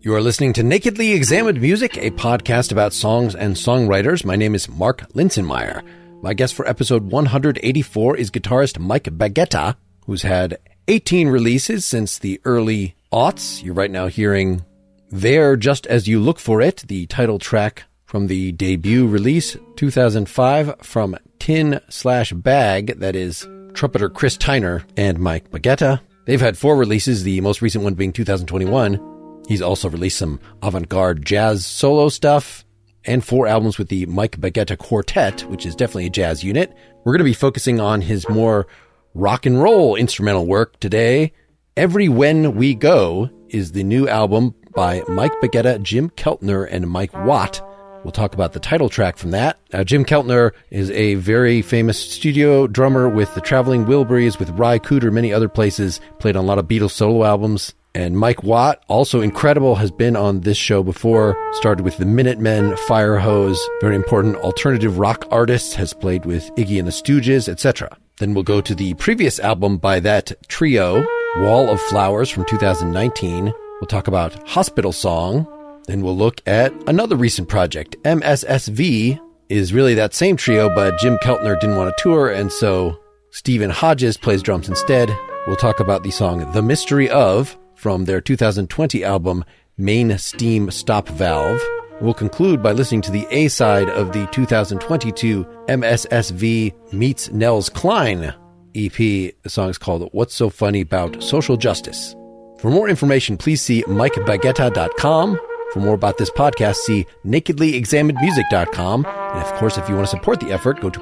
You are listening to Nakedly Examined Music, a podcast about songs and songwriters. My name is Mark Linsenmeyer. My guest for episode 184 is guitarist Mike Baggetta, who's had 18 releases since the early aughts. You're right now hearing There Just As You Look For It, the title track from the debut release, 2005, from Tin/Bag, that is trumpeter Chris Tyner and Mike Baggetta. They've had 4 releases, the most recent one being 2021. He's also released some avant-garde jazz solo stuff and 4 albums with the Mike Baggetta Quartet, which is definitely a jazz unit. We're going to be focusing on his more rock and roll instrumental work today. Every When We Go is the new album by Mike Baggetta, Jim Keltner, and Mike Watt. We'll talk about the title track from that. Jim Keltner is a very famous studio drummer with the Traveling Wilburys, with Ry Cooder, many other places, played on a lot of Beatles solo albums. And Mike Watt, also incredible, has been on this show before, started with the Minutemen, Firehose, very important alternative rock artists, has played with Iggy and the Stooges, etc. Then we'll go to the previous album by that trio, Wall of Flowers from 2019. We'll talk about Hospital Song. Then we'll look at another recent project. MSSV is really that same trio, but Jim Keltner didn't want to tour, and so Stephen Hodges plays drums instead. We'll talk about the song The Mystery Of from their 2020 album Main Steam Stop Valve. We'll conclude by listening to the A-side of the 2022 MSSV Meets Nels Cline EP. The song is called What's So Funny About Social Justice. For more information, please see MikeBaggetta.com. For more about this podcast, see NakedlyExaminedMusic.com. And of course, if you want to support the effort, go to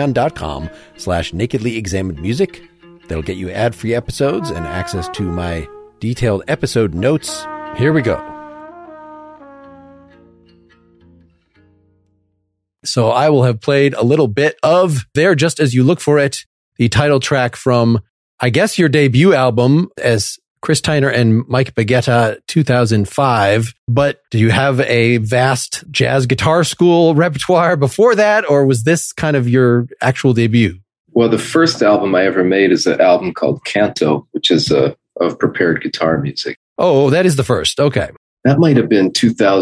Patreon.com/NakedlyExaminedMusic. That'll get you ad-free episodes and access to my detailed episode notes. Here we go. So I will have played a little bit of There Just As You Look For It, the title track from, I guess, your debut album as Chris Tyner and Mike Baggetta, 2005. But do you have a vast jazz guitar school repertoire before that, or was this kind of your actual debut? Well, the first album I ever made is an album called Canto, which is of prepared guitar music. Oh, that is the first. Okay. That might have been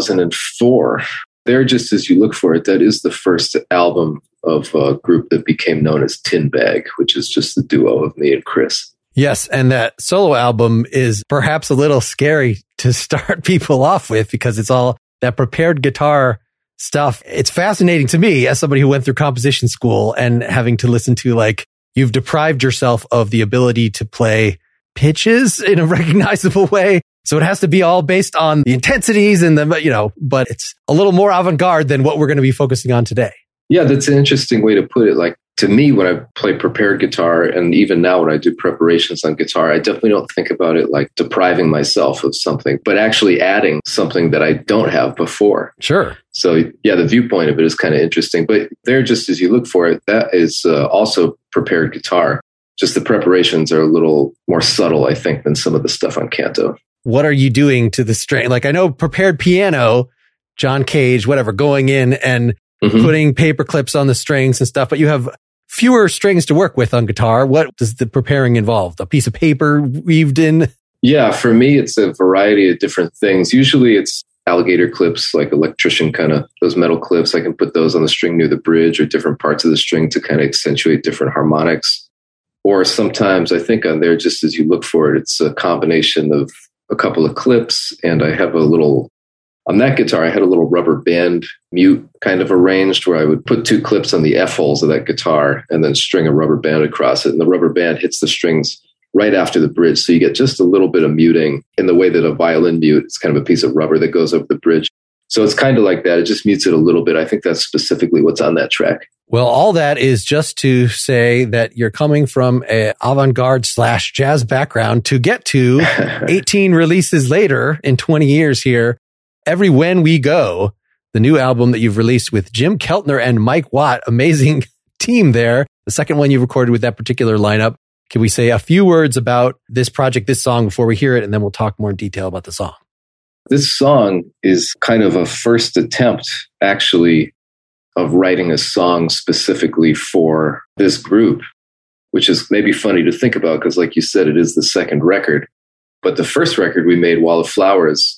2004. There Just As You Look For It, that is the first album of a group that became known as Tin Bag, which is just the duo of me and Chris. Yes, and that solo album is perhaps a little scary to start people off with because it's all that prepared guitar stuff. It's fascinating to me as somebody who went through composition school and having to listen to, like, you've deprived yourself of the ability to play pitches in a recognizable way. So it has to be all based on the intensities and the, but it's a little more avant-garde than what we're going to be focusing on today. Yeah, that's an interesting way to put it. Like, to me, when I play prepared guitar, and even now when I do preparations on guitar, I definitely don't think about it like depriving myself of something, but actually adding something that I don't have before. Sure. So yeah, the viewpoint of it is kind of interesting. But There Just As You Look For It, that is also prepared guitar. Just the preparations are a little more subtle, I think, than some of the stuff on Canto. What are you doing to the string? Like, I know prepared piano, John Cage, whatever, going in and putting paper clips on the strings and stuff, but you have fewer strings to work with on guitar. What does the preparing involve? A piece of paper weaved in? Yeah, for me, it's a variety of different things. Usually it's alligator clips, like electrician kind of, those metal clips. I can put those on the string near the bridge or different parts of the string to kind of accentuate different harmonics. Or sometimes I think on There Just As You Look For It, it's a combination of a couple of clips, and I have a little, on that guitar, I had a little rubber band mute kind of arranged where I would put 2 clips on the F holes of that guitar and then string a rubber band across it. And the rubber band hits the strings right after the bridge. So you get just a little bit of muting in the way that a violin mute, it's kind of a piece of rubber that goes over the bridge. So it's kind of like that. It just mutes it a little bit. I think that's specifically what's on that track. Well, all that is just to say that you're coming from a avant-garde / jazz background to get to 18 releases later in 20 years here. Every When We Go, the new album that you've released with Jim Keltner and Mike Watt, amazing team there. The second one you recorded with that particular lineup. Can we say a few words about this project, this song, before we hear it, and then we'll talk more in detail about the song? This song is kind of a first attempt, actually, of writing a song specifically for this group, which is maybe funny to think about because, like you said, it is the second record. But the first record we made, Wall of Flowers,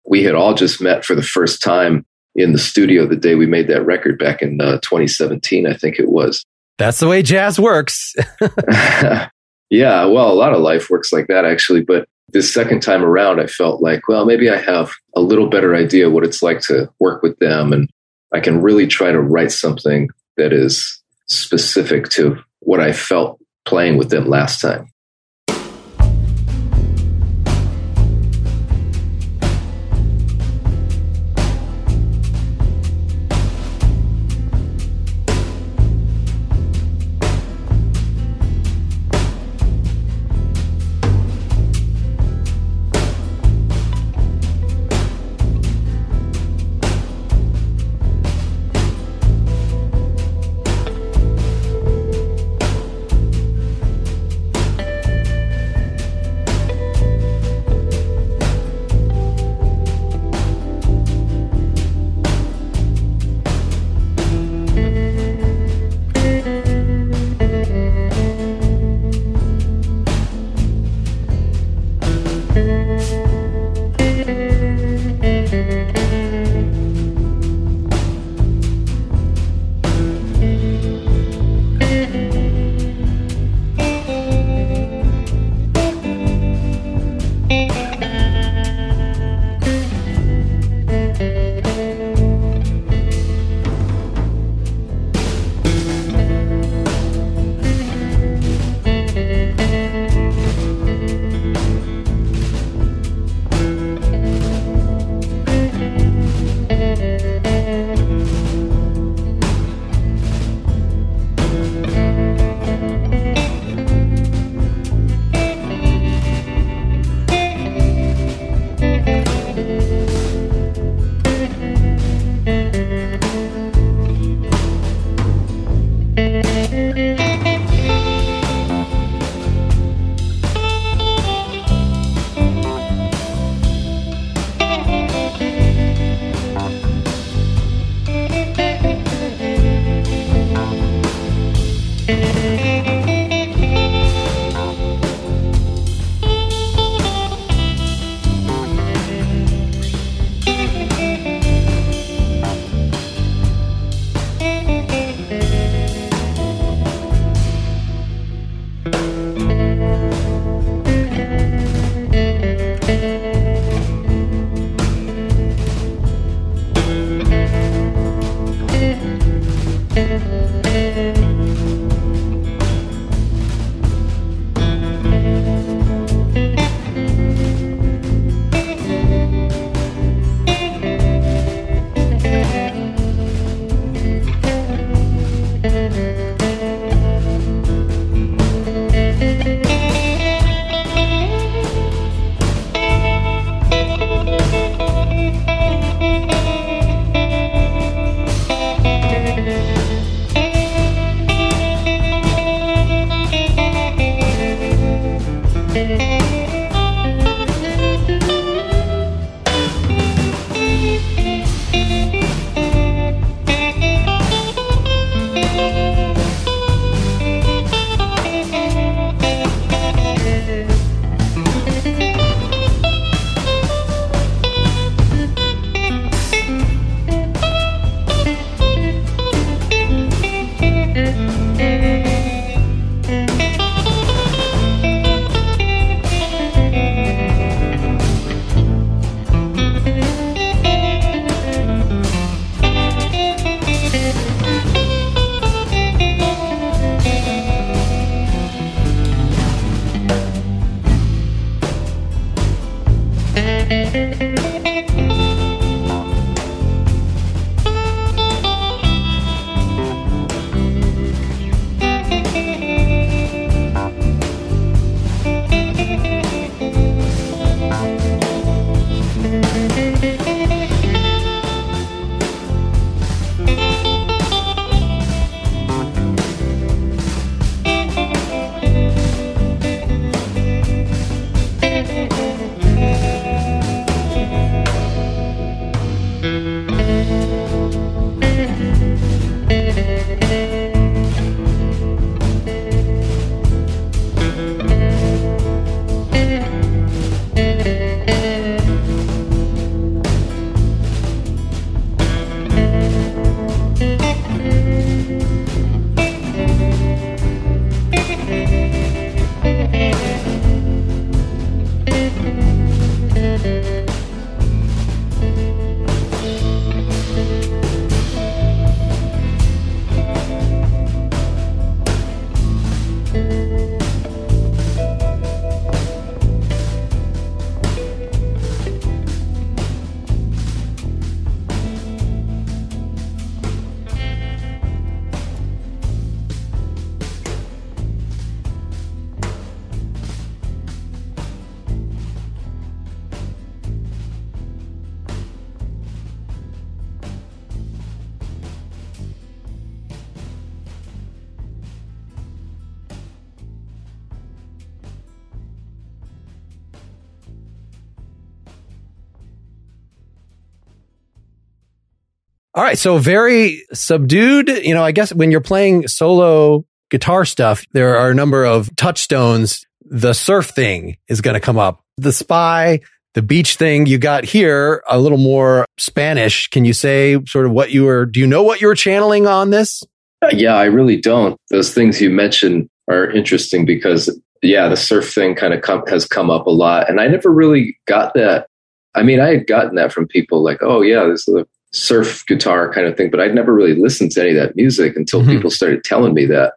we had all just met for the first time in the studio the day we made that record back in 2017, I think it was. That's the way jazz works. Yeah, well, a lot of life works like that, actually. But this second time around, I felt like, well, maybe I have a little better idea what it's like to work with them. And I can really try to write something that is specific to what I felt playing with them last time. All right. So very subdued. I guess when you're playing solo guitar stuff, there are a number of touchstones. The surf thing is going to come up. The spy, the beach thing you got here, a little more Spanish. Can you say sort of do you know what you were channeling on this? Yeah, I really don't. Those things you mentioned are interesting because, the surf thing kind of has come up a lot. And I never really got that. I mean, I had gotten that from people like, oh, yeah, this is a surf guitar kind of thing. But I'd never really listened to any of that music until people started telling me that.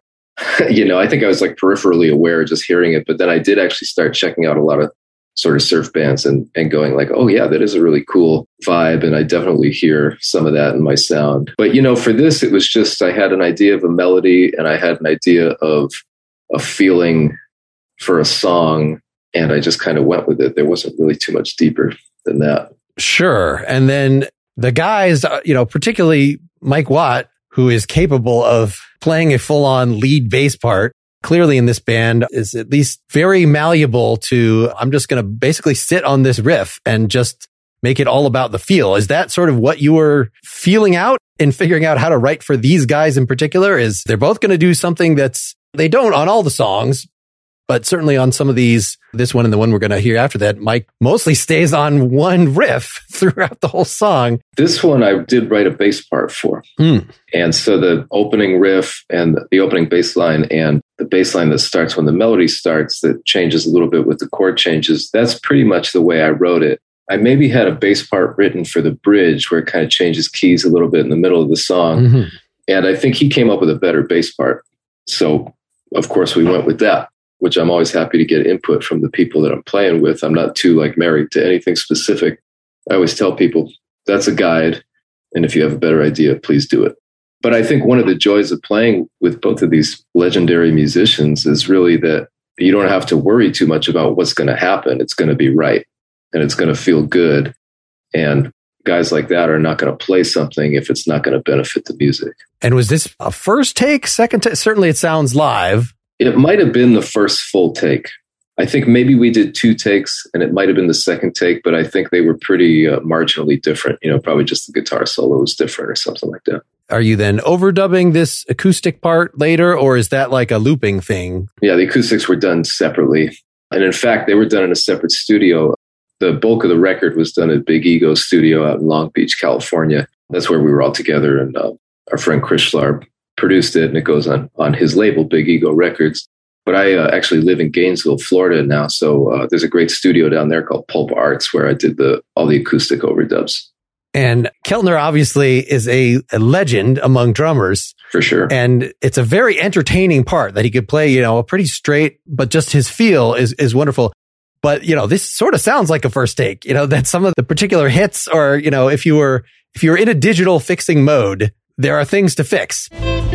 I think I was like peripherally aware just hearing it. But then I did actually start checking out a lot of sort of surf bands and going like, oh, yeah, that is a really cool vibe. And I definitely hear some of that in my sound. But, for this, it was just I had an idea of a melody and I had an idea of a feeling for a song, and I just kind of went with it. There wasn't really too much deeper than that. Sure. And then the guys, particularly Mike Watt, who is capable of playing a full-on lead bass part, clearly in this band is at least very malleable to, I'm just going to basically sit on this riff and just make it all about the feel. Is that sort of what you were feeling out in figuring out how to write for these guys in particular? Is they're both going to do something they don't on all the songs, but certainly on some of these, this one and the one we're going to hear after that, Mike mostly stays on one riff throughout the whole song. This one I did write a bass part for. And so the opening riff and the opening bass line and the bass line that starts when the melody starts that changes a little bit with the chord changes, that's pretty much the way I wrote it. I maybe had a bass part written for the bridge where it kind of changes keys a little bit in the middle of the song. And I think he came up with a better bass part. So, of course, we went with that, which I'm always happy to get input from the people that I'm playing with. I'm not too married to anything specific. I always tell people that's a guide. And if you have a better idea, please do it. But I think one of the joys of playing with both of these legendary musicians is really that you don't have to worry too much about what's going to happen. It's going to be right and it's going to feel good. And guys like that are not going to play something if it's not going to benefit the music. And was this a first take, second take? Certainly it sounds live. It might have been the first full take. I think maybe we did 2 takes and it might have been the second take, but I think they were pretty marginally different. Probably just the guitar solo was different or something like that. Are you then overdubbing this acoustic part later, or is that like a looping thing? Yeah, the acoustics were done separately. And in fact, they were done in a separate studio. The bulk of the record was done at Big Ego Studio out in Long Beach, California. That's where we were all together. And our friend Chris Schlarb produced it, and it goes on his label, Big Ego Records. But I actually live in Gainesville, Florida now. So there's a great studio down there called Pulp Arts where I did all the acoustic overdubs. And Keltner obviously is a legend among drummers. For sure. And it's a very entertaining part that he could play, a pretty straight, but just his feel is wonderful. But, this sort of sounds like a first take, that some of the particular hits or, if you were in a digital fixing mode, there are things to fix.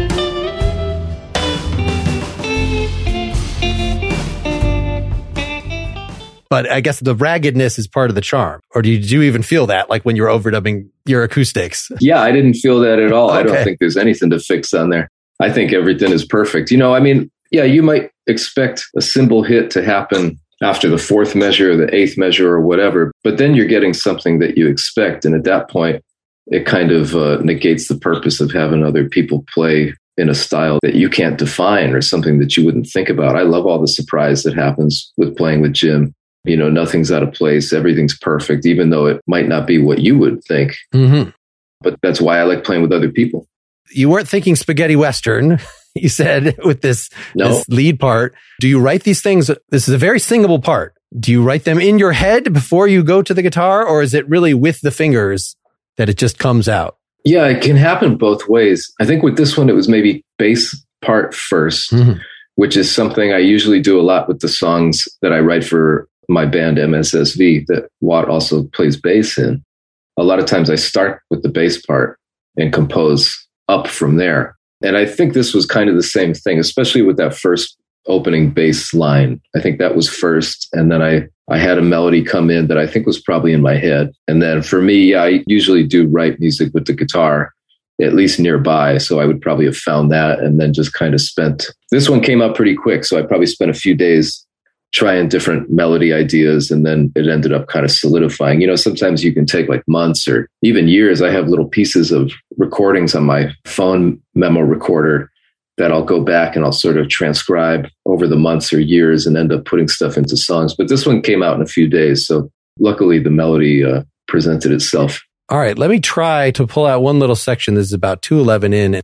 But I guess the raggedness is part of the charm. Or did you even feel that, like when you were overdubbing your acoustics? Yeah, I didn't feel that at all. Okay. I don't think there's anything to fix on there. I think everything is perfect. You might expect a cymbal hit to happen after the 4th measure or the 8th measure or whatever, but then you're getting something that you expect. And at that point, it kind of negates the purpose of having other people play in a style that you can't define or something that you wouldn't think about. I love all the surprise that happens with playing with Jim. Nothing's out of place. Everything's perfect, even though it might not be what you would think. Mm-hmm. But that's why I like playing with other people. You weren't thinking spaghetti Western, you said, with this lead part. Do you write these things? This is a very singable part. Do you write them in your head before you go to the guitar, or is it really with the fingers that it just comes out? Yeah, it can happen both ways. I think with this one, it was maybe bass part first, which is something I usually do a lot with the songs that I write for my band MSSV that Watt also plays bass in. A lot of times I start with the bass part and compose up from there. And I think this was kind of the same thing, especially with that first opening bass line. I think that was first. And then I had a melody come in that I think was probably in my head. And then for me, I usually do write music with the guitar, at least nearby. So I would probably have found that and then just kind of this one came up pretty quick. So I probably spent a few days trying different melody ideas, and then it ended up kind of solidifying. Sometimes you can take like months or even years. I have little pieces of recordings on my phone memo recorder that I'll go back and I'll sort of transcribe over the months or years and end up putting stuff into songs. But this one came out in a few days. So luckily the melody presented itself. All right, let me try to pull out one little section. This is about 2:11 in.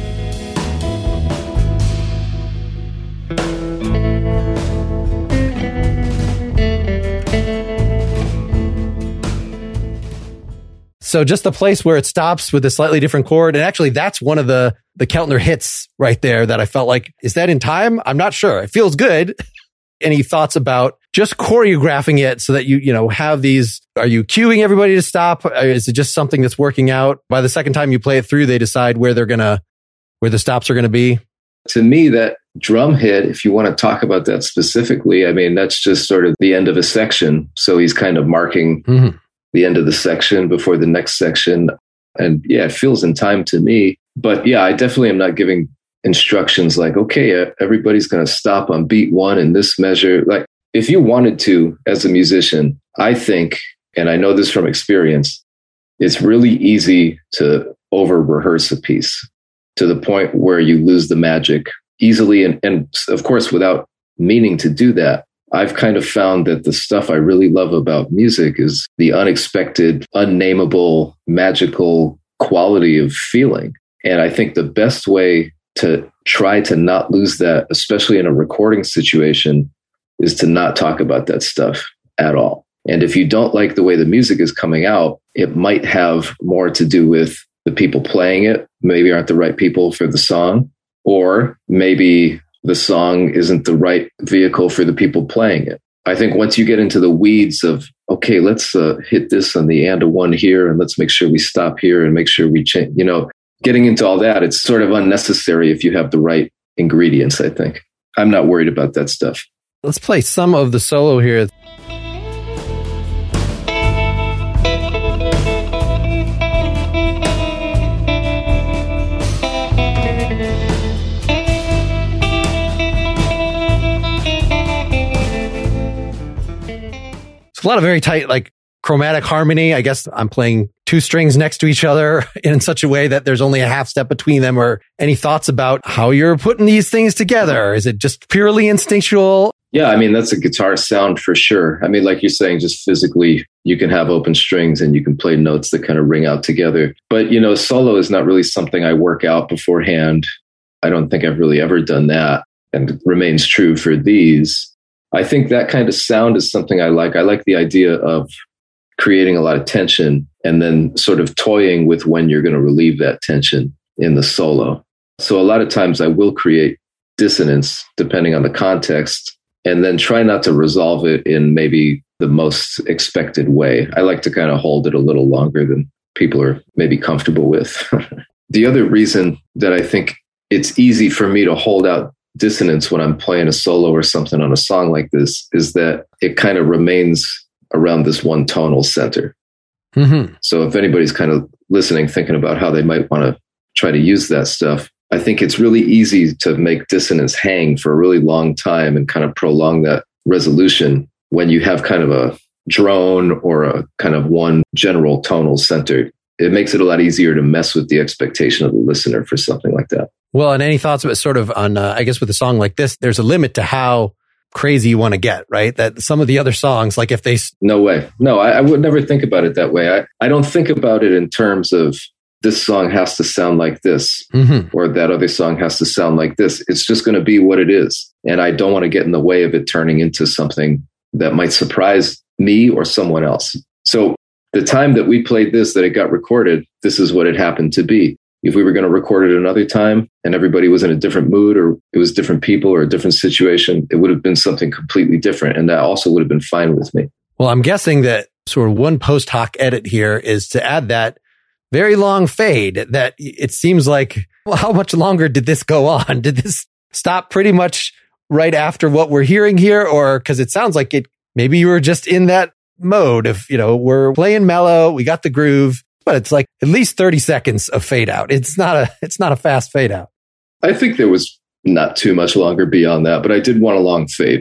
So just the place where it stops with a slightly different chord. And actually, that's one of the Keltner hits right there that I felt like, is that in time? I'm not sure. It feels good. Any thoughts about just choreographing it so that you have these, are you cueing everybody to stop? Or is it just something that's working out? By the second time you play it through, they decide where the stops are going to be? To me, that drum hit, if you want to talk about that specifically, I mean, that's just sort of the end of a section. So he's kind of marking the end of the section before the next section. And yeah, it feels in time to me. But yeah, I definitely am not giving instructions like, okay, everybody's going to stop on beat one in this measure. Like, if you wanted to, as a musician, I think, and I know this from experience, it's really easy to over rehearse a piece to the point where you lose the magic easily. And of course, without meaning to do that, I've kind of found that the stuff I really love about music is the unexpected, unnameable, magical quality of feeling. And I think the best way to try to not lose that, especially in a recording situation, is to not talk about that stuff at all. And if you don't like the way the music is coming out, it might have more to do with the people playing it, maybe aren't the right people for the song, or maybe the song isn't the right vehicle for the people playing it. I think once you get into the weeds of, okay, let's hit this on the and a one here, and let's make sure we stop here and make sure we change, getting into all that, it's sort of unnecessary if you have the right ingredients, I think. I'm not worried about that stuff. Let's play some of the solo here. A lot of very tight, like chromatic harmony. I guess I'm playing two strings next to each other in such a way that there's only a half step between them. Or any thoughts about how you're putting these things together? Is it just purely instinctual? Yeah, I mean, that's a guitar sound for sure. I mean, like you're saying, just physically, you can have open strings and you can play notes that kind of ring out together. But, solo is not really something I work out beforehand. I don't think I've really ever done that, and it remains true for these. I think that kind of sound is something I like. I like the idea of creating a lot of tension and then sort of toying with when you're going to relieve that tension in the solo. So a lot of times I will create dissonance depending on the context and then try not to resolve it in maybe the most expected way. I like to kind of hold it a little longer than people are maybe comfortable with. The other reason that I think it's easy for me to hold out dissonance when I'm playing a solo or something on a song like this is that it kind of remains around this one tonal center. Mm-hmm. So if anybody's kind of listening, thinking about how they might want to try to use that stuff, I think it's really easy to make dissonance hang for a really long time and kind of prolong that resolution when you have kind of a drone or a kind of one general tonal center. It makes it a lot easier to mess with the expectation of the listener for something like that. Well, and any thoughts about sort of on, I guess with a song like this, there's a limit to how crazy you want to get, right? That some of the other songs, like if they... No way. No, I would never think about it that way. I don't think about it in terms of this song has to sound like this, or that other song has to sound like this. It's just going to be what it is. And I don't want to get in the way of it turning into something that might surprise me or someone else. So the time that we played this, that it got recorded, this is what it happened to be. If we were going to record it another time and everybody was in a different mood or it was different people or a different situation, it would have been something completely different. And that also would have been fine with me. Well, I'm guessing that sort of one post hoc edit here is to add that very long fade that it seems like, well, how much longer did this go on? Did this stop pretty much right after what we're hearing here? Or because it sounds like maybe you were just in that mode of, we're playing mellow, we got the groove. But it's like at least 30 seconds of fade out. It's not a fast fade out. I think there was not too much longer beyond that, but I did want a long fade.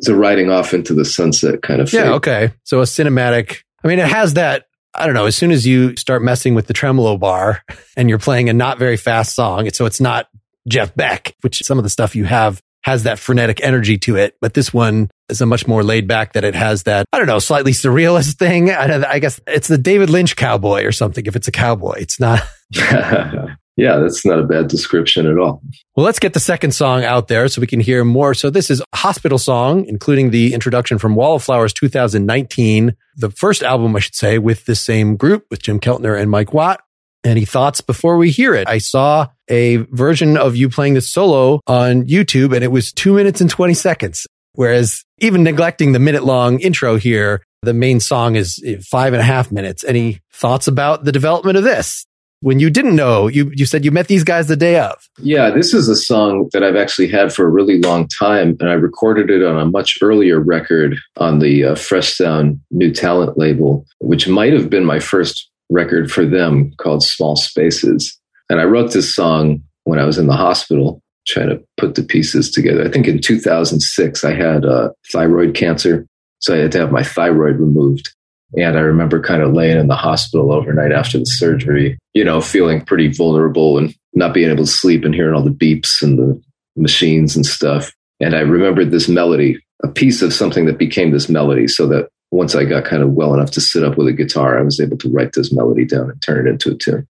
It's a riding off into the sunset kind of thing. Yeah, okay. So a cinematic, I mean, it has that, I don't know, as soon as you start messing with the tremolo bar and you're playing a not very fast song, so it's not Jeff Beck, which some of the stuff you have has that frenetic energy to it. But this one is a much more laid back, that it has that, I don't know, slightly surrealist thing. I guess it's the David Lynch cowboy or something. If it's a cowboy, it's not. Yeah, that's not a bad description at all. Well, let's get the second song out there so we can hear more. So this is a Hospital song, including the introduction from Wall of Flowers 2019, the first album, I should say, with this same group with Jim Keltner and Mike Watt. Any thoughts before we hear it? I saw a version of you playing this solo on YouTube and it was 2 minutes and 20 seconds. Whereas even neglecting the minute-long intro here, the main song is 5.5 minutes. Any thoughts about the development of this? When you didn't know, you said you met these guys the day of. Yeah, this is a song that I've actually had for a really long time, and I recorded it on a much earlier record on the Fresh Sound New Talent label, which might have been my first record for them, called Small Spaces. And I wrote this song when I was in the hospital trying to put the pieces together. I think in 2006, I had thyroid cancer, so I had to have my thyroid removed. And I remember kind of laying in the hospital overnight after the surgery, feeling pretty vulnerable and not being able to sleep and hearing all the beeps and the machines and stuff. And I remembered this melody, a piece of something that became this melody, so that once I got kind of well enough to sit up with a guitar, I was able to write this melody down and turn it into a tune.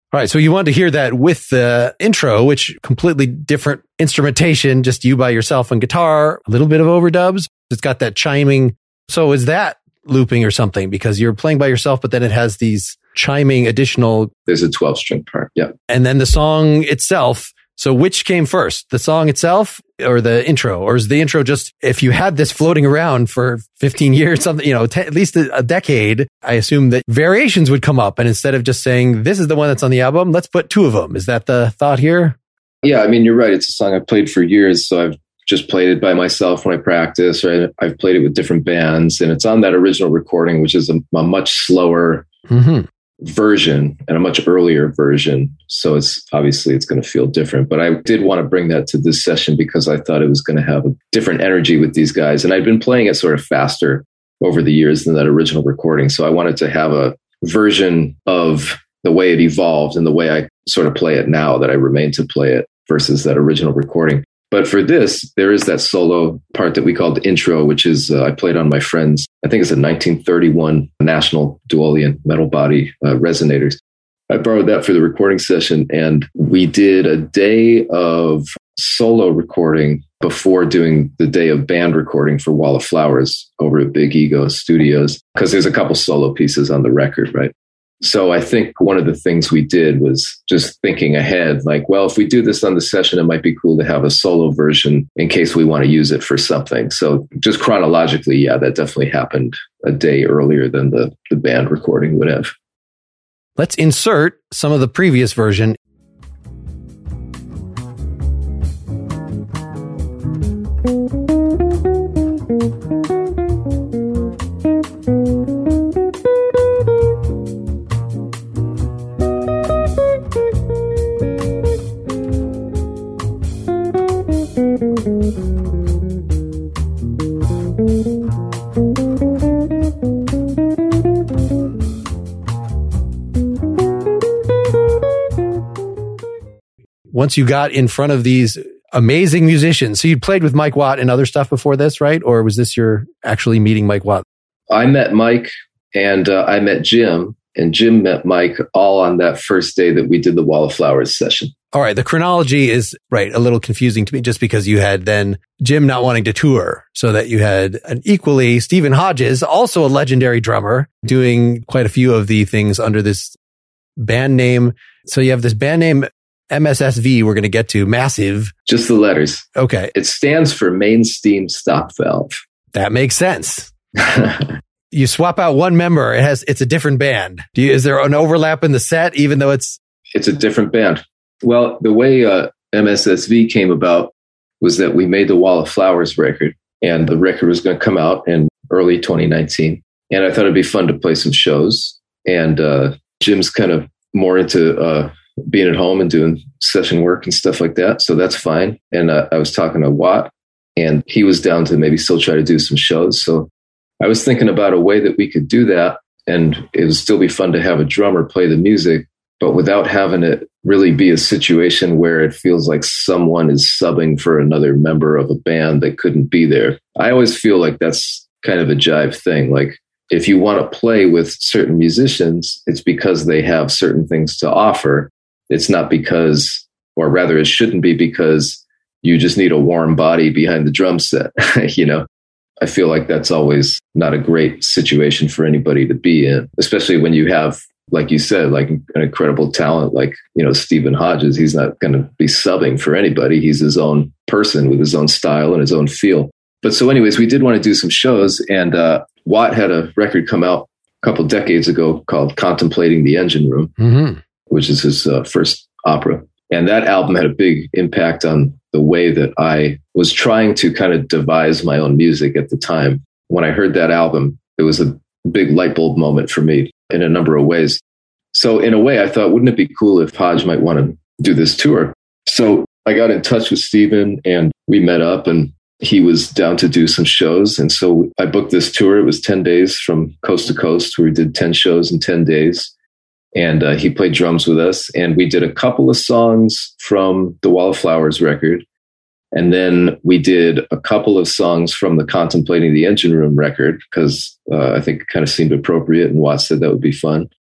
All right. So you wanted to hear that with the intro, which completely different instrumentation, just you by yourself on guitar, a little bit of overdubs. It's got that chiming. So is that looping or something? Because you're playing by yourself, but then it has these chiming additional. There's a 12-string part. Yeah. And then the song itself. So which came first, the song itself or the intro? Or is the intro just, if you had this floating around for 15 years, something, at least a decade, I assume that variations would come up. And instead of just saying, this is the one that's on the album, let's put two of them. Is that the thought here? Yeah, I mean, you're right. It's a song I've played for years. So I've just played it by myself when I practice, or I've played it with different bands. And it's on that original recording, which is a much slower version and a much earlier version. So it's going to feel different. But I did want to bring that to this session because I thought it was going to have a different energy with these guys. And I'd been playing it sort of faster over the years than that original recording. So I wanted to have a version of the way it evolved and the way I sort of play it now, that I remain to play it, versus that original recording. But for this, there is that solo part that we call the intro, which is I played on my friend's, I think it's a 1931 National Duolian metal body resonators. I borrowed that for the recording session, and we did a day of solo recording before doing the day of band recording for Wall of Flowers over at Big Ego Studios, because there's a couple solo pieces on the record, right? So I think one of the things we did was just thinking ahead, like, well, if we do this on the session, it might be cool to have a solo version in case we want to use it for something. So just chronologically, yeah, that definitely happened a day earlier than the band recording would have. Let's insert some of the previous version. Once you got in front of these amazing musicians, so you played with Mike Watt and other stuff before this, right? Or was this your actually meeting Mike Watt? I met Mike and I met Jim, and Jim met Mike all on that first day that we did the Wall of Flowers session. All right. The chronology is right. A little confusing to me just because you had then Jim not wanting to tour, so that you had an equally Stephen Hodges, also a legendary drummer, doing quite a few of the things under this band name. So you have this band name MSSV we're going to get to, Massive. Just the letters. Okay. It stands for Main Steam Stop Valve. That makes sense. You swap out one member, it's a different band. Is there an overlap in the set, even though it's a different band? Well, the way MSSV came about was that we made the Wall of Flowers record, and the record was going to come out in early 2019. And I thought it'd be fun to play some shows. And Jim's kind of more into being at home and doing session work and stuff like that. So that's fine. And I was talking to Watt, and he was down to maybe still try to do some shows. So I was thinking about a way that we could do that, and it would still be fun to have a drummer play the music, but without having it really be a situation where it feels like someone is subbing for another member of a band that couldn't be there. I always feel like that's kind of a jive thing. Like, if you want to play with certain musicians, it's because they have certain things to offer. It's not because, or rather it shouldn't be because you just need a warm body behind the drum set. I feel like that's always not a great situation for anybody to be in, especially when you have, like you said, like an incredible talent, like, Stephen Hodges. He's not going to be subbing for anybody. He's his own person with his own style and his own feel. But so anyways, we did want to do some shows, and Watt had a record come out a couple decades ago called Contemplating the Engine Room, which is his first opera. And that album had a big impact on the way that I was trying to kind of devise my own music at the time. When I heard that album, it was a big light bulb moment for me in a number of ways. So in a way, I thought, wouldn't it be cool if Hodge might want to do this tour? So I got in touch with Stephen, and we met up, and he was down to do some shows. And so I booked this tour. It was 10 days from coast to coast, where we did 10 shows in 10 days. And he played drums with us. And we did a couple of songs from the Wall of Flowers record. And then we did a couple of songs from the Contemplating the Engine Room record, because I think it kind of seemed appropriate. And Watt said that would be fun.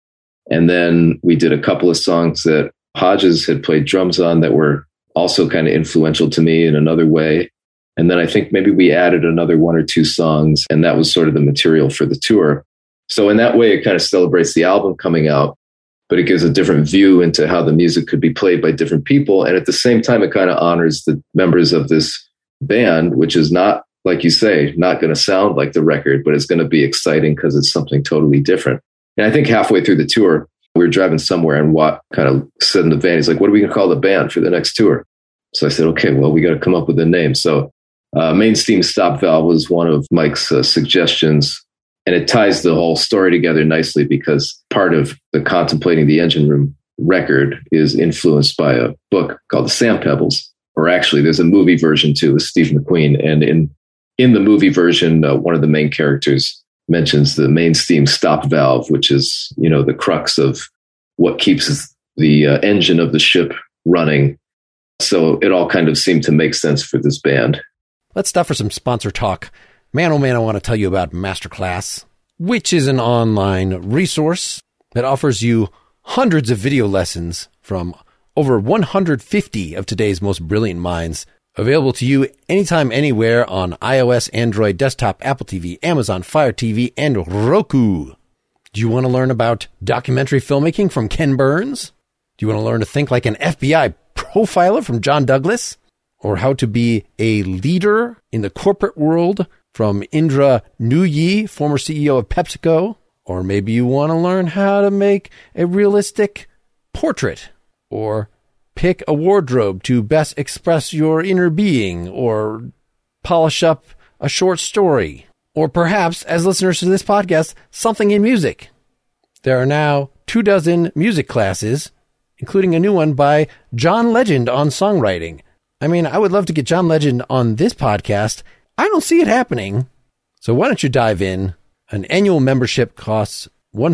And then we did a couple of songs that Hodges had played drums on that were also kind of influential to me in another way. And then I think maybe we added another 1 or 2 songs, and that was sort of the material for the tour. So in that way, it kind of celebrates the album coming out, but it gives a different view into how the music could be played by different people. And at the same time, it kind of honors the members of this band, which is not, like you say, not going to sound like the record, but it's going to be exciting because it's something totally different. And I think halfway through the tour, we were driving somewhere and Watt kind of said in the van, he's like, what are we going to call the band for the next tour? So I said, okay, well, we got to come up with a name. So Main Steam Stop Valve was one of Mike's suggestions. And it ties the whole story together nicely because part of the Contemplating the Engine Room record is influenced by a book called The Sand Pebbles, or actually there's a movie version too with Steve McQueen. And in the movie version, one of the main characters mentions the main steam stop valve, which is, the crux of what keeps the engine of the ship running. So it all kind of seemed to make sense for this band. Let's stop for some sponsor talk. Man, oh man, I want to tell you about Masterclass, which is an online resource that offers you hundreds of video lessons from over 150 of today's most brilliant minds, available to you anytime, anywhere on iOS, Android, desktop, Apple TV, Amazon Fire TV, and Roku. Do you want to learn about documentary filmmaking from Ken Burns? Do you want to learn to think like an FBI profiler from John Douglas? Or how to be a leader in the corporate world from Indra Nooyi, former CEO of PepsiCo? Or maybe you want to learn how to make a realistic portrait, or pick a wardrobe to best express your inner being, or polish up a short story, or perhaps, as listeners to this podcast, something in music. There are now 24 music classes, including a new one by John Legend on songwriting. I mean, I would love to get John Legend on this podcast. I don't see it happening. So why don't you dive in? An annual membership costs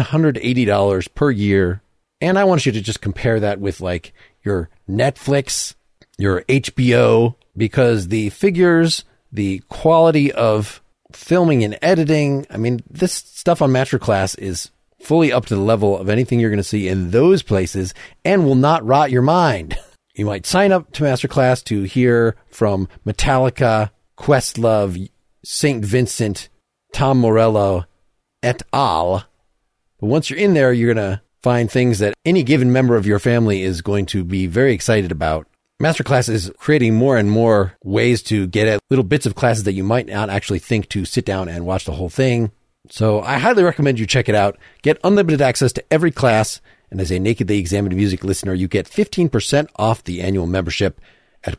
$180 per year. And I want you to just compare that with like your Netflix, your HBO, because the figures, the quality of filming and editing, I mean, this stuff on Masterclass is fully up to the level of anything you're going to see in those places and will not rot your mind. You might sign up to Masterclass to hear from Metallica, Questlove, St. Vincent, Tom Morello, et al. But once you're in there, you're going to find things that any given member of your family is going to be very excited about. Masterclass is creating more and more ways to get at little bits of classes that you might not actually think to sit down and watch the whole thing. So I highly recommend you check it out. Get unlimited access to every class. And as a Nakedly Examined Music listener, you get 15% off the annual membership at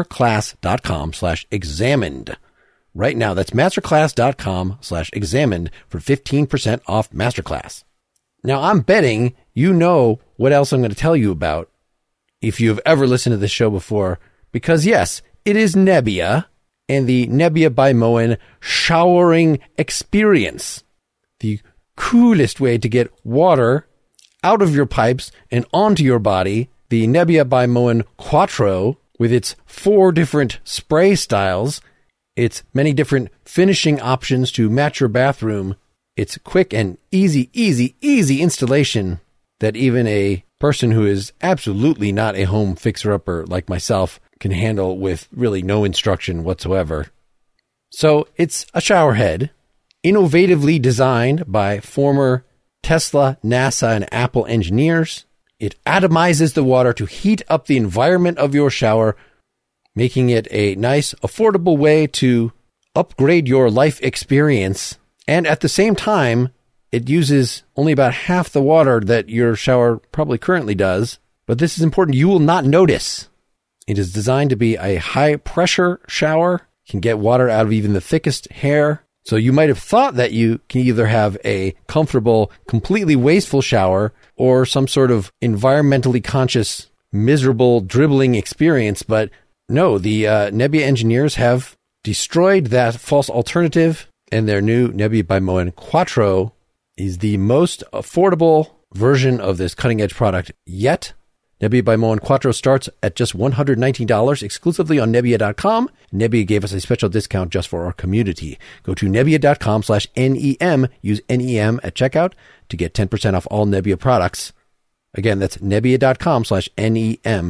masterclass.com/examined. Right now, that's masterclass.com/examined for 15% off Masterclass. Now, I'm betting you know what else I'm going to tell you about if you've ever listened to this show before, because yes, it is Nebbia and the Nebbia by Moen showering experience. The coolest way to get water out of your pipes and onto your body. The Nebbia by Moen Quattro, with its 4 different spray styles, its many different finishing options to match your bathroom, its quick and easy installation that even a person who is absolutely not a home fixer-upper like myself can handle with really no instruction whatsoever. So it's a shower head, innovatively designed by former Tesla, NASA, and Apple engineers. It atomizes the water to heat up the environment of your shower, making it a nice, affordable way to upgrade your life experience. And at the same time, it uses only about half the water that your shower probably currently does. But this is important. You will not notice. It is designed to be a high-pressure shower. You can get water out of even the thickest hair. So you might have thought that you can either have a comfortable, completely wasteful shower or some sort of environmentally conscious, miserable, dribbling experience. But no, the Nebbia engineers have destroyed that false alternative, and their new Nebbia by Moen Quattro is the most affordable version of this cutting-edge product yet. Nebbia by Moen Quattro starts at just $119 exclusively on Nebbia.com. Nebbia gave us a special discount just for our community. Go to Nebbia.com/NEM. Use NEM at checkout to get 10% off all Nebbia products. Again, that's Nebbia.com/NEM.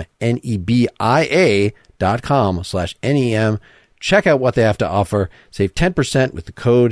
Nebbia.com/NEM. Check out what they have to offer. Save 10% with the code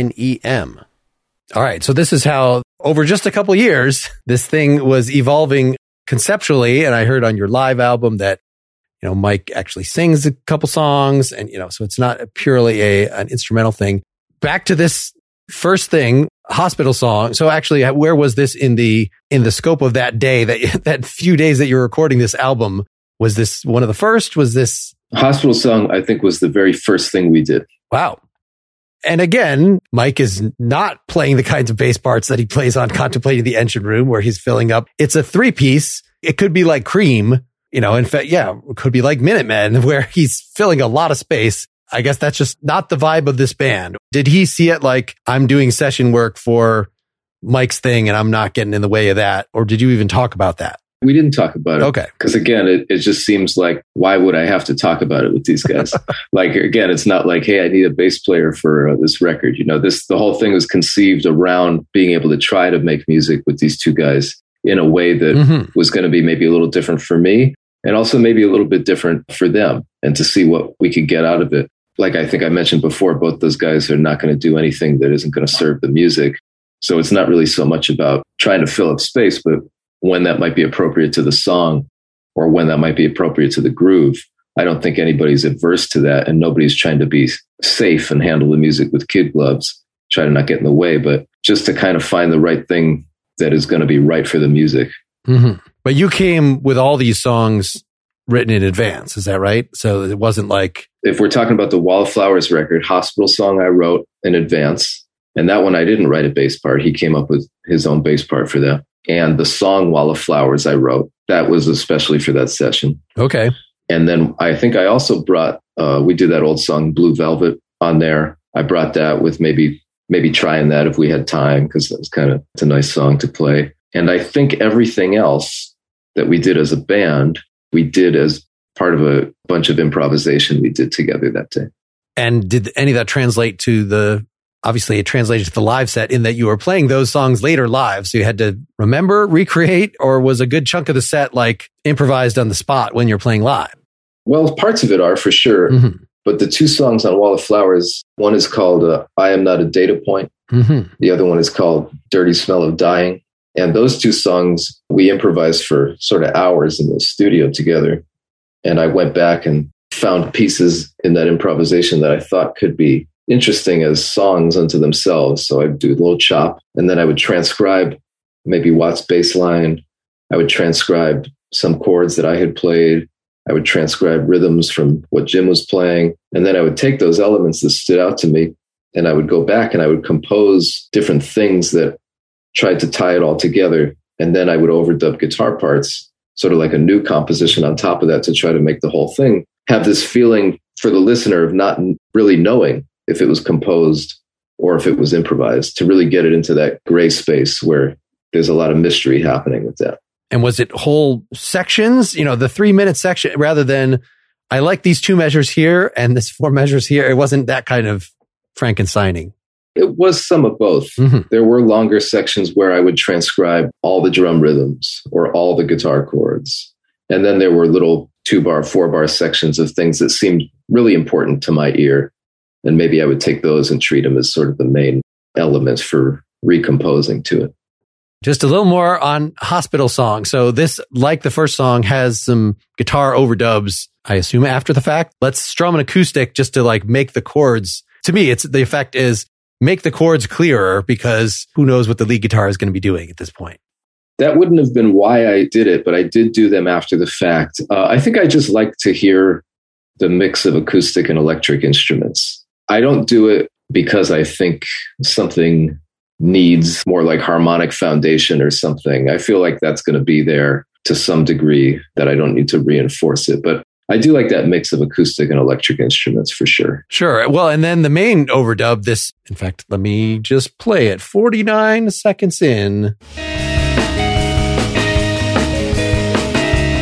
NEM. All right. So this is how, over just a couple years, this thing was evolving conceptually. And I heard on your live album that, Mike actually sings a couple songs and, so it's not purely an instrumental thing. Back to this first thing, Hospital Song. So actually, where was this in the scope of that day, that few days that you're recording this album? Was this one of the first? Was this Hospital Song? I think was the very first thing we did. Wow. And again, Mike is not playing the kinds of bass parts that he plays on Contemplating the Engine Room, where he's filling up. It's a 3-piece. It could be like Cream, in fact, it could be like Minutemen, where he's filling a lot of space. I guess that's just not the vibe of this band. Did he see it like, I'm doing session work for Mike's thing and I'm not getting in the way of that? Or did you even talk about that? We didn't talk about it. Okay. Because again, it just seems like, why would I have to talk about it with these guys? Again, it's not like, hey, I need a bass player for this record. The whole thing was conceived around being able to try to make music with these two guys in a way that was going to be maybe a little different for me and also maybe a little bit different for them, and to see what we could get out of it. Like I think I mentioned before, both those guys are not going to do anything that isn't going to serve the music. So it's not really so much about trying to fill up space, but when that might be appropriate to the song or when that might be appropriate to the groove. I don't think anybody's adverse to that, and nobody's trying to be safe and handle the music with kid gloves, try to not get in the way, but just to kind of find the right thing that is going to be right for the music. Mm-hmm. But you came with all these songs written in advance, is that right? So it wasn't like... If we're talking about the Wall of Flowers record, Hospital Song I wrote in advance, and that one I didn't write a bass part. He came up with his own bass part for that. And the song Wall of Flowers I wrote, that was especially for that session. Okay. And then I think I also brought, we did that old song Blue Velvet on there. I brought that with maybe trying that if we had time, because it's a nice song to play. And I think everything else that we did as a band, we did as part of a bunch of improvisation we did together that day. And did any of that translate to obviously it translated to the live set in that you were playing those songs later live. So you had to remember, recreate, or was a good chunk of the set like improvised on the spot when you're playing live? Well, parts of it are for sure. Mm-hmm. But the two songs on Wall of Flowers, one is called I Am Not a Data Point. Mm-hmm. The other one is called Dirty Smell of Dying. And those two songs we improvised for sort of hours in the studio together. And I went back and found pieces in that improvisation that I thought could be interesting as songs unto themselves. So I'd do a little chop, and then I would transcribe maybe Watt's bass line. I would transcribe some chords that I had played. I would transcribe rhythms from what Jim was playing. And then I would take those elements that stood out to me, and I would go back and I would compose different things that tried to tie it all together. And then I would overdub guitar parts, sort of like a new composition on top of that, to try to make the whole thing have this feeling for the listener of not really knowing if it was composed or if it was improvised, to really get it into that gray space where there's a lot of mystery happening with that. And was it whole sections, the 3-minute section, rather than I like these 2 measures here and this 4 measures here? It wasn't that kind of Frankensteining. It was some of both. Mm-hmm. There were longer sections where I would transcribe all the drum rhythms or all the guitar chords. And then there were little 2-bar, 4-bar sections of things that seemed really important to my ear. And maybe I would take those and treat them as sort of the main elements for recomposing to it. Just a little more on Hospital Song. So this, like the first song, has some guitar overdubs, I assume, after the fact. Let's strum an acoustic just to like make the chords. To me, the effect is make the chords clearer, because who knows what the lead guitar is going to be doing at this point. That wouldn't have been why I did it, but I did do them after the fact. I think I just like to hear the mix of acoustic and electric instruments. I don't do it because I think something needs more like harmonic foundation or something. I feel like that's going to be there to some degree, that I don't need to reinforce it. But I do like that mix of acoustic and electric instruments for sure. Sure. Well, and then the main overdub, this, in fact, let me just play it. 49 seconds in.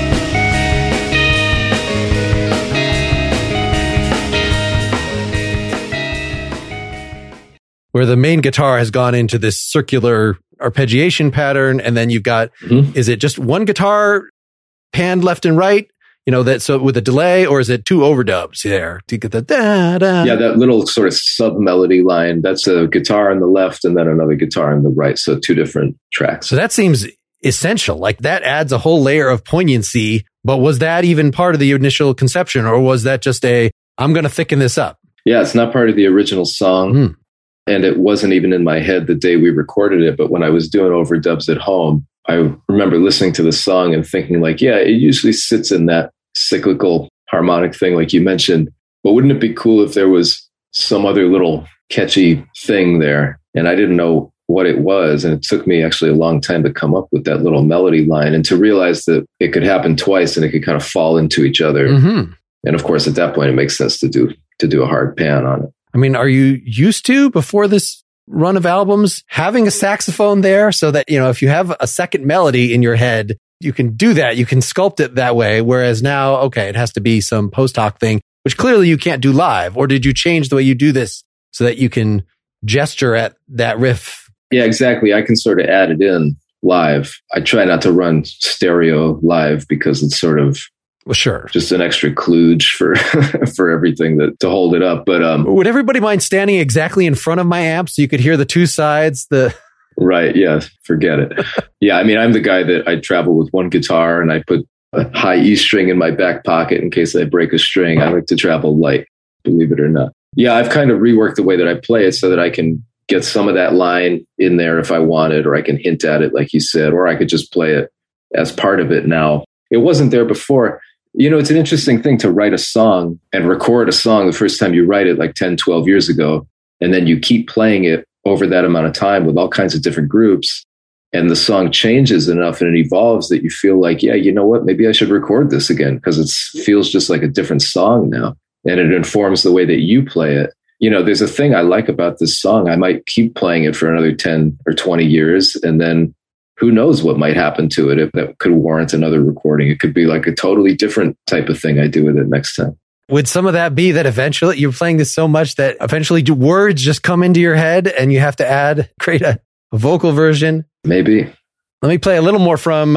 where the main guitar has gone into this circular arpeggiation pattern. And then you've got, is it just one guitar panned left and right? That so with a delay, or is it two overdubs there to get the da da? Yeah, that little sort of sub melody line. That's a guitar on the left and then another guitar on the right. So two different tracks. So that seems essential. Like that adds a whole layer of poignancy. But was that even part of the initial conception, or was that just I'm going to thicken this up? Yeah, it's not part of the original song. And it wasn't even in my head the day we recorded it. But when I was doing overdubs at home, I remember listening to the song and thinking like, yeah, it usually sits in that cyclical harmonic thing like you mentioned. But wouldn't it be cool if there was some other little catchy thing there? And I didn't know what it was. And it took me actually a long time to come up with that little melody line and to realize that it could happen twice and it could kind of fall into each other. And of course, at that point, it makes sense to do a hard pan on it. I mean, are you used to, before this run of albums, having a saxophone there so that, if you have a second melody in your head, you can do that. You can sculpt it that way. Whereas now, okay, it has to be some post hoc thing, which clearly you can't do live. Or did you change the way you do this so that you can gesture at that riff? Yeah, exactly. I can sort of add it in live. I try not to run stereo live because it's sort of just an extra kludge for everything to hold it up. But would everybody mind standing exactly in front of my amp so you could hear the two sides? Right. Yeah. Forget it. Yeah. I mean, I'm the guy that I travel with one guitar and I put a high E string in my back pocket in case I break a string. I like to travel light, believe it or not. Yeah. I've kind of reworked the way that I play it so that I can get some of that line in there if I wanted, or I can hint at it, like you said, or I could just play it as part of it now. It wasn't there before. It's an interesting thing to write a song and record a song the first time you write it, like 10, 12 years ago. And then you keep playing it over that amount of time with all kinds of different groups. And the song changes enough and it evolves that you feel like, yeah, you know what, maybe I should record this again because it feels just like a different song now. And it informs the way that you play it. There's a thing I like about this song. I might keep playing it for another 10 or 20 years. And then who knows what might happen to it if that could warrant another recording. It could be like a totally different type of thing I do with it next time. Would some of that be that eventually you're playing this so much that eventually words just come into your head and you have to create a vocal version? Maybe. Let me play a little more from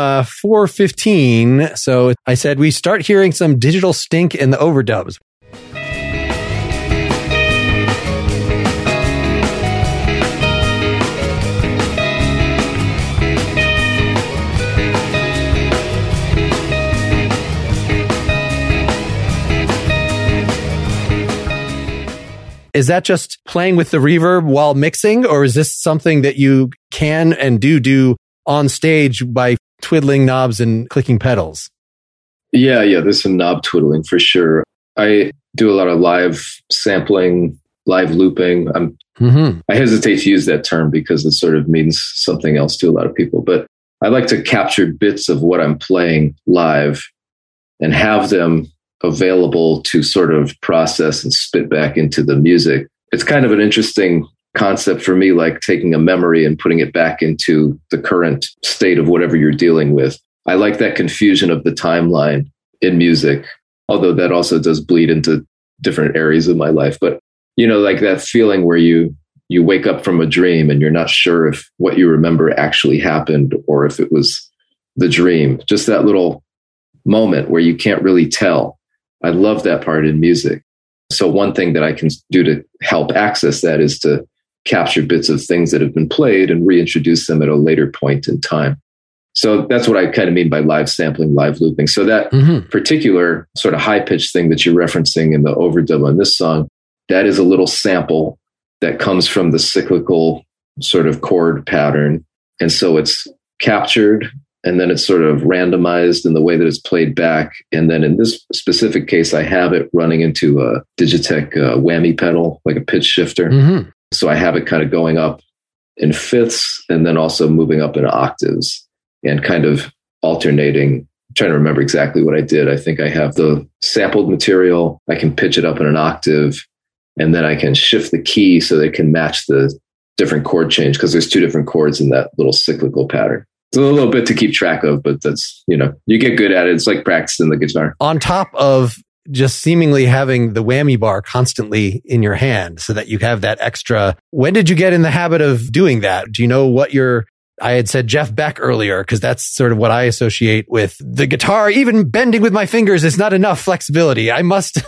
4:15. So I said we start hearing some digital stink in the overdubs. Is that just playing with the reverb while mixing, or is this something that you can and do on stage by twiddling knobs and clicking pedals? Yeah, there's some knob twiddling for sure. I do a lot of live sampling, live looping. I hesitate to use that term because it sort of means something else to a lot of people, but I like to capture bits of what I'm playing live and have them available to sort of process and spit back into the music. It's kind of an interesting concept for me, like taking a memory and putting it back into the current state of whatever you're dealing with. I like that confusion of the timeline in music, although that also does bleed into different areas of my life. But, like that feeling where you wake up from a dream and you're not sure if what you remember actually happened or if it was the dream, just that little moment where you can't really tell. I love that part in music. So one thing that I can do to help access that is to capture bits of things that have been played and reintroduce them at a later point in time. So that's what I kind of mean by live sampling, live looping. So that particular sort of high-pitched thing that you're referencing in the overdub on this song, that is a little sample that comes from the cyclical sort of chord pattern. And so it's captured and then it's sort of randomized in the way that it's played back. And then in this specific case, I have it running into a Digitech whammy pedal, like a pitch shifter. So I have it kind of going up in fifths and then also moving up in octaves and kind of alternating. I'm trying to remember exactly what I did. I think I have the sampled material. I can pitch it up in an octave and then I can shift the key so they can match the different chord change because there's two different chords in that little cyclical pattern. It's a little bit to keep track of, but that's, you get good at it. It's like practicing the guitar. On top of just seemingly having the whammy bar constantly in your hand so that you have that extra. When did you get in the habit of doing that? Do you know what I had said Jeff Beck earlier, because that's sort of what I associate with the guitar. Even bending with my fingers is not enough flexibility. I must,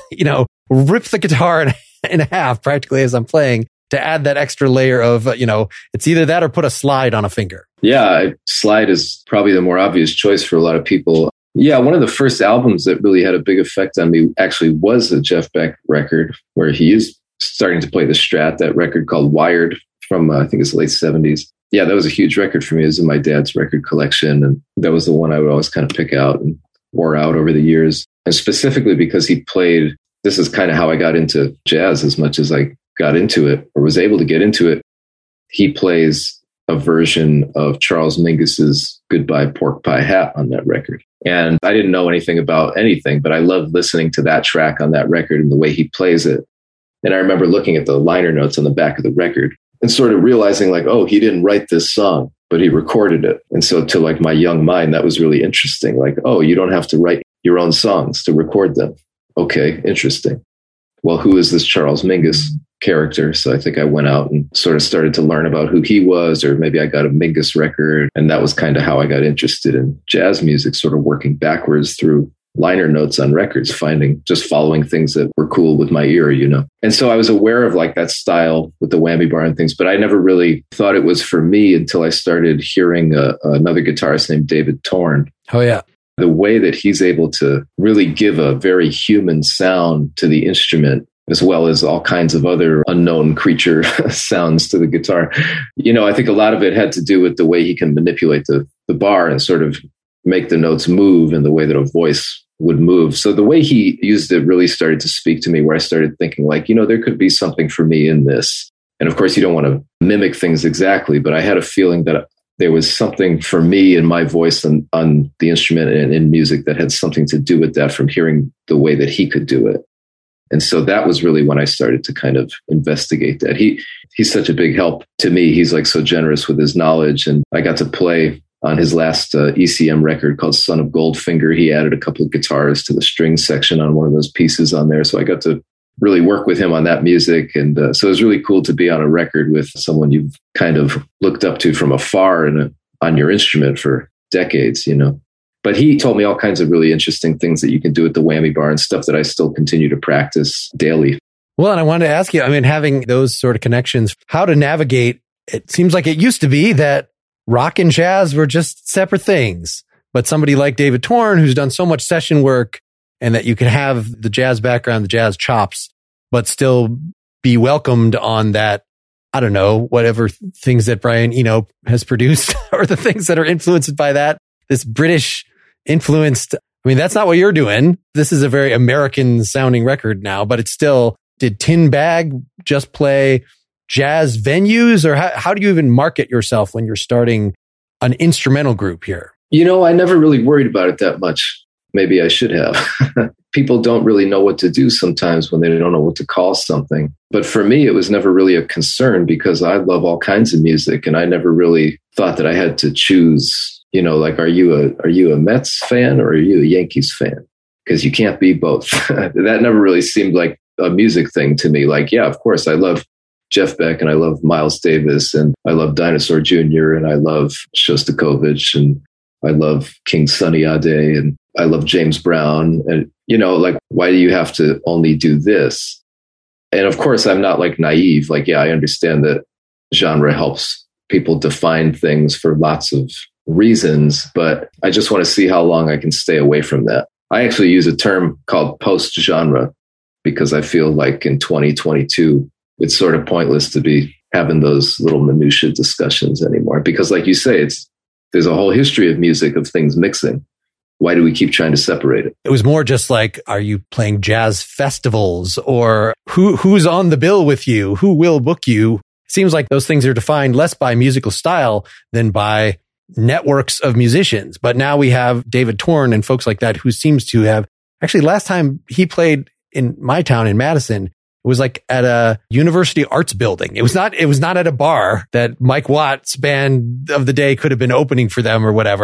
rip the guitar in half practically as I'm playing to add that extra layer of, it's either that or put a slide on a finger. Yeah, slide is probably the more obvious choice for a lot of people. Yeah, one of the first albums that really had a big effect on me actually was a Jeff Beck record where he is starting to play the Strat, that record called Wired from, I think it's the late 70s. Yeah, that was a huge record for me. It was in my dad's record collection. And that was the one I would always kind of pick out and wore out over the years. And specifically because he played, this is kind of how I got into jazz as much as I got into it or was able to get into it. He plays a version of Charles Mingus's Goodbye Pork Pie Hat on that record. And I didn't know anything about anything, but I loved listening to that track on that record and the way he plays it. And I remember looking at the liner notes on the back of the record and sort of realizing like, oh, he didn't write this song, but he recorded it. And so to like my young mind, that was really interesting. Like, oh, you don't have to write your own songs to record them. Okay, interesting. Well, who is this Charles Mingus character? So I think I went out and sort of started to learn about who he was, or maybe I got a Mingus record. And that was kind of how I got interested in jazz music, sort of working backwards through liner notes on records, following things that were cool with my ear, And so I was aware of like that style with the whammy bar and things, but I never really thought it was for me until I started hearing another guitarist named David Torn. Oh, yeah. The way that he's able to really give a very human sound to the instrument, as well as all kinds of other unknown creature sounds to the guitar. I think a lot of it had to do with the way he can manipulate the bar and sort of make the notes move in the way that a voice would move. So the way he used it really started to speak to me, where I started thinking like, there could be something for me in this. And of course, you don't want to mimic things exactly, but I had a feeling that there was something for me in my voice and on the instrument and in music that had something to do with that from hearing the way that he could do it. And so that was really when I started to kind of investigate that. He's such a big help to me. He's like so generous with his knowledge. And I got to play on his last ECM record called Son of Goldfinger. He added a couple of guitars to the string section on one of those pieces on there. So I got to really work with him on that music. And so it was really cool to be on a record with someone you've kind of looked up to from afar and on your instrument for decades, But he told me all kinds of really interesting things that you can do with the whammy bar and stuff that I still continue to practice daily. Well, and I wanted to ask you, having those sort of connections, how to navigate. It seems like it used to be that rock and jazz were just separate things, but somebody like David Torn, who's done so much session work, and that you could have the jazz background, the jazz chops, but still be welcomed on that, I don't know, whatever things that Brian Eno has produced or the things that are influenced by that, this British influenced. That's not what you're doing. This is a very American sounding record now, but it's still, did Tin Bag just play jazz venues, or how do you even market yourself when you're starting an instrumental group here? I never really worried about it that much. Maybe I should have. People don't really know what to do sometimes when they don't know what to call something. But for me, it was never really a concern because I love all kinds of music, and I never really thought that I had to choose. Like, are you a Mets fan or are you a Yankees fan? Because you can't be both. That never really seemed like a music thing to me. Like, yeah, of course, I love Jeff Beck and I love Miles Davis and I love Dinosaur Jr. and I love Shostakovich and I love King Sunny Ade and I love James Brown. And, like, why do you have to only do this? And of course, I'm not like naive. Like, yeah, I understand that genre helps people define things for lots of reasons, but I just want to see how long I can stay away from that. I actually use a term called post-genre because I feel like in 2022, it's sort of pointless to be having those little minutia discussions anymore. Because like you say, there's a whole history of music of things mixing. Why do we keep trying to separate it? It was more just like, are you playing jazz festivals, or who's on the bill with you? Who will book you? It seems like those things are defined less by musical style than by networks of musicians. But now we have David Torn and folks like that who seems to have, actually last time he played in my town in Madison, it was like at a university arts building. It was not at a bar that Mike Watt's band of the day could have been opening for them or whatever.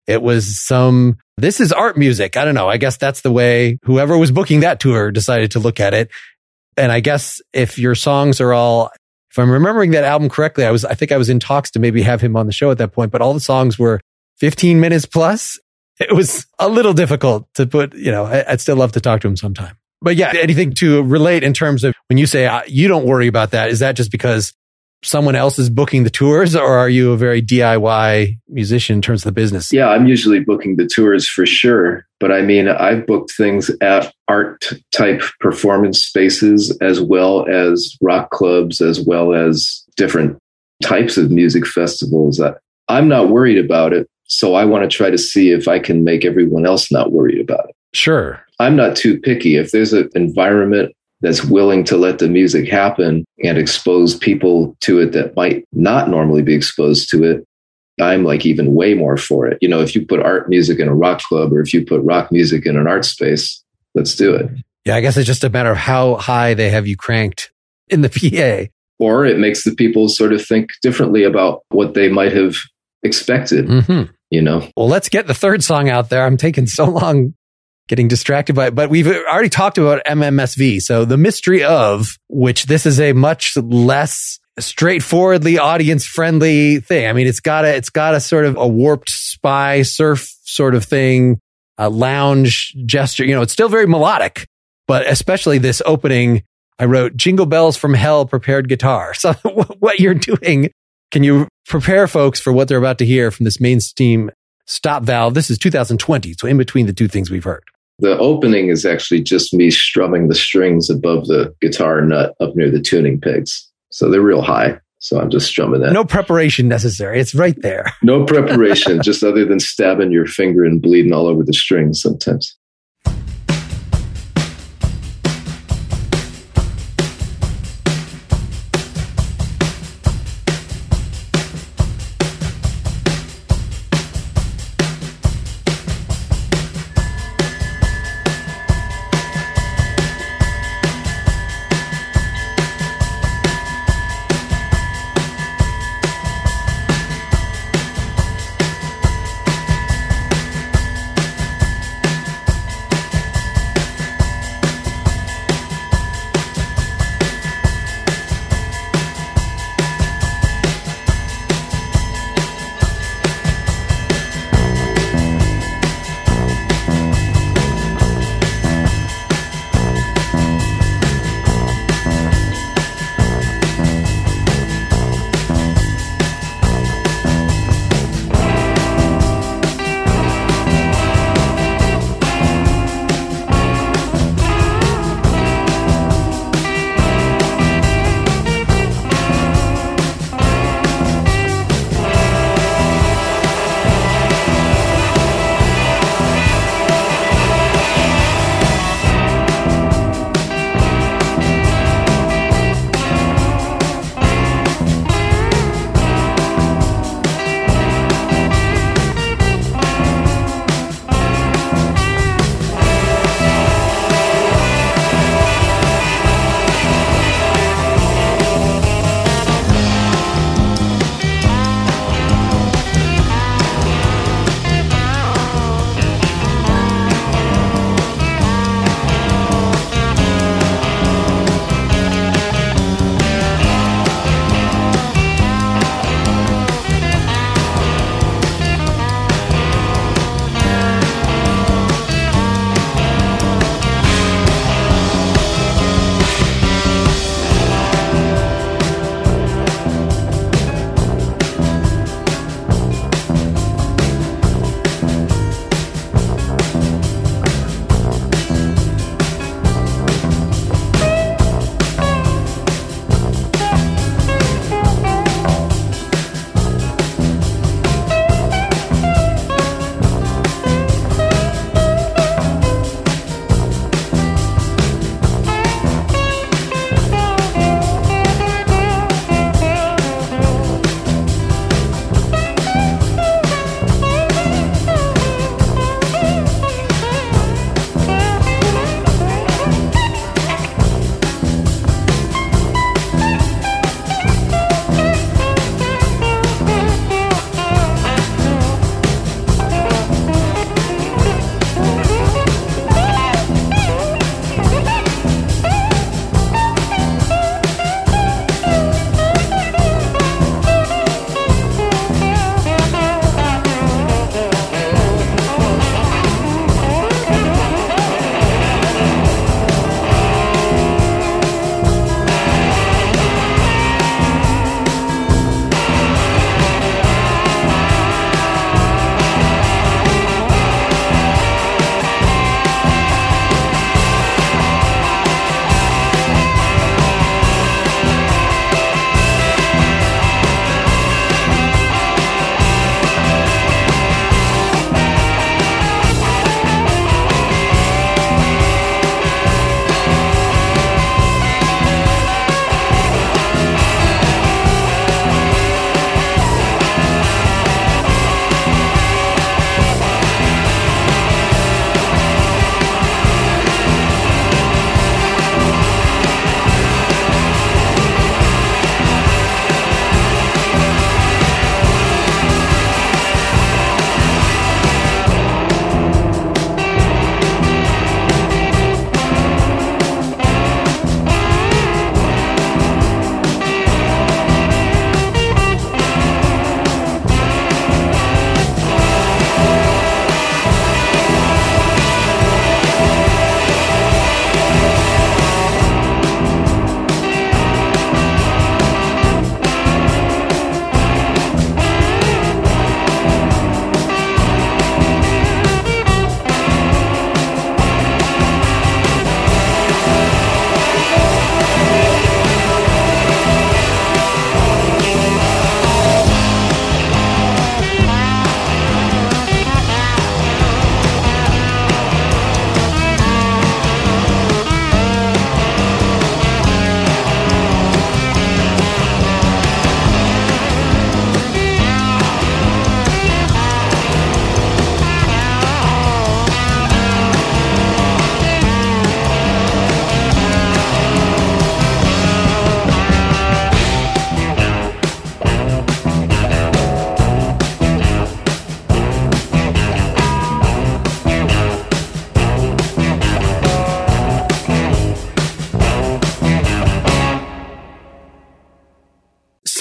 It was this is art music. I don't know. I guess that's the way whoever was booking that tour decided to look at it. And I guess if your songs are all, if I'm remembering that album correctly, I think I was in talks to maybe have him on the show at that point, but all the songs were 15 minutes plus. It was a little difficult to put, I'd still love to talk to him sometime. But yeah, anything to relate in terms of when you say you don't worry about that, is that just because someone else is booking the tours, or are you a very DIY musician in terms of the business? Yeah, I'm usually booking the tours for sure. But I mean, I've booked things at art type performance spaces, as well as rock clubs, as well as different types of music festivals. I'm not worried about it. So I want to try to see if I can make everyone else not worried about it. Sure. I'm not too picky. If there's an environment that's willing to let the music happen and expose people to it that might not normally be exposed to it, I'm like even way more for it. If you put art music in a rock club, or if you put rock music in an art space, let's do it. Yeah, I guess it's just a matter of how high they have you cranked in the PA. Or it makes the people sort of think differently about what they might have expected, Well, let's get the third song out there. I'm taking so long getting distracted by it, but we've already talked about MMSV. So The Mystery Of, which this is a much less straightforwardly audience friendly thing. I mean, it's got a sort of a warped spy surf sort of thing, a lounge gesture. It's still very melodic, but especially this opening, I wrote Jingle Bells from Hell, prepared guitar. So what you're doing, can you prepare folks for what they're about to hear from this mainstream Stop Valve? This is 2020. So in between the two things we've heard. The opening is actually just me strumming the strings above the guitar nut up near the tuning pegs. So they're real high. So I'm just strumming that. No preparation necessary. It's right there. No preparation, just other than stabbing your finger and bleeding all over the strings sometimes.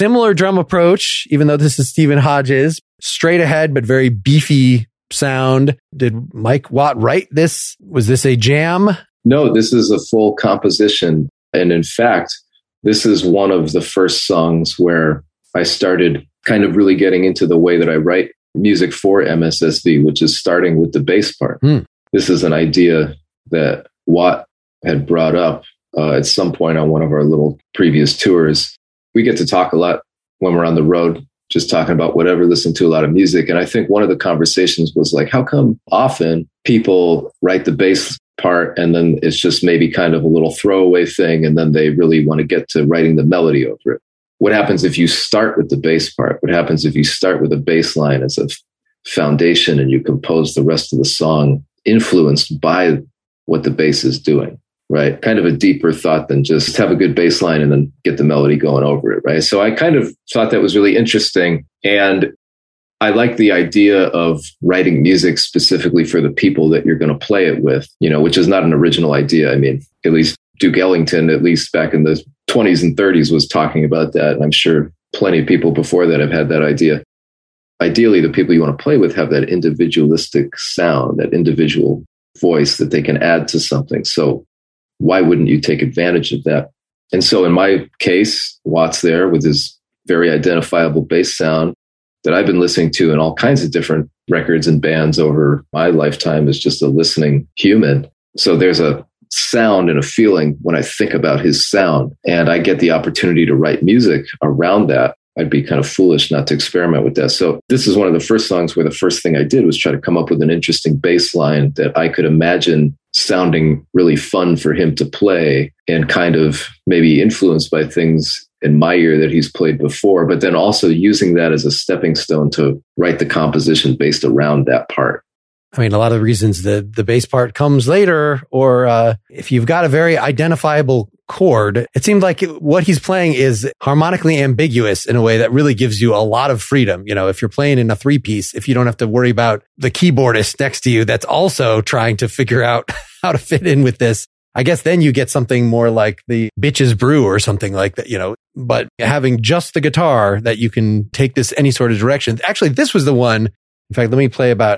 similar drum approach, even though this is Stephen Hodges, straight ahead, but very beefy sound. Did Mike Watt write this? Was this a jam? No, this is a full composition. And in fact, this is one of the first songs where I started kind of really getting into the way that I write music for MSSV, which is starting with the bass part. This is an idea that Watt had brought up at some point on one of our little previous tours. We get to talk a lot when we're on the road, just talking about whatever, listening to a lot of music. And I think one of the conversations was like, how come often people write the bass part and then it's just maybe kind of a little throwaway thing, and then they really want to get to writing the melody over it? What happens if you start with the bass part? What happens if you start with a bass line as a foundation and you compose the rest of the song influenced by what the bass is doing, right? Kind of a deeper thought than just have a good bass line and then get the melody going over it, right? So I kind of thought that was really interesting. And I like the idea of writing music specifically for the people that you're going to play it with, which is not an original idea. I mean, at least Duke Ellington, at least back in the 20s and 30s, was talking about that. And I'm sure plenty of people before that have had that idea. Ideally, the people you want to play with have that individualistic sound, that individual voice that they can add to something. So why wouldn't you take advantage of that? And so in my case, Watt's there with his very identifiable bass sound that I've been listening to in all kinds of different records and bands over my lifetime as just a listening human. So there's a sound and a feeling when I think about his sound, and I get the opportunity to write music around that. I'd be kind of foolish not to experiment with that. So this is one of the first songs where the first thing I did was try to come up with an interesting bass line that I could imagine sounding really fun for him to play, and kind of maybe influenced by things in my ear that he's played before, but then also using that as a stepping stone to write the composition based around that part. I mean, a lot of the reasons the bass part comes later, or if you've got a very identifiable chord, it seemed like what he's playing is harmonically ambiguous in a way that really gives you a lot of freedom. If you're playing in a 3-piece, if you don't have to worry about the keyboardist next to you that's also trying to figure out how to fit in with this, I guess then you get something more like the Bitches Brew or something like that, but having just the guitar that you can take this any sort of direction. Actually, this was the one. In fact, let me play about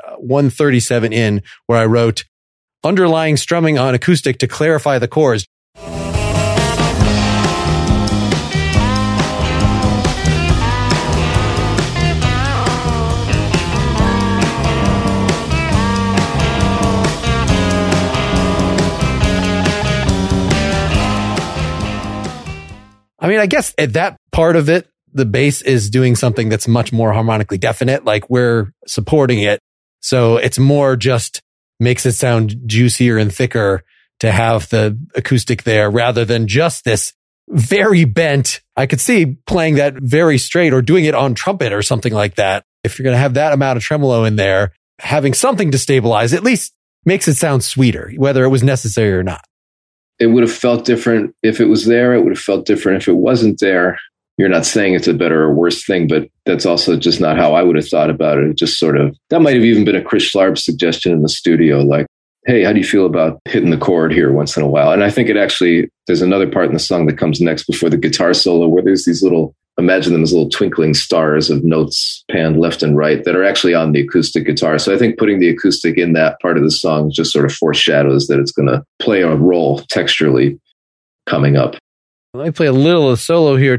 137 in where I wrote underlying strumming on acoustic to clarify the chords. I mean, I guess at that part of it, the bass is doing something that's much more harmonically definite, like we're supporting it. So it's more just makes it sound juicier and thicker to have the acoustic there rather than just this very bent. I could see playing that very straight or doing it on trumpet or something like that. If you're going to have that amount of tremolo in there, having something to stabilize at least makes it sound sweeter, whether it was necessary or not. It would have felt different if it was there. It would have felt different if it wasn't there. You're not saying it's a better or worse thing, but that's also just not how I would have thought about it. It just sort of, that might have even been a Chris Schlarb suggestion in the studio, like, hey, how do you feel about hitting the chord here once in a while? And I think it actually, there's another part in the song that comes next before the guitar solo where there's these little, imagine them as little twinkling stars of notes panned left and right that are actually on the acoustic guitar. So I think putting the acoustic in that part of the song just sort of foreshadows that it's going to play a role texturally coming up. Let me play a little of solo here.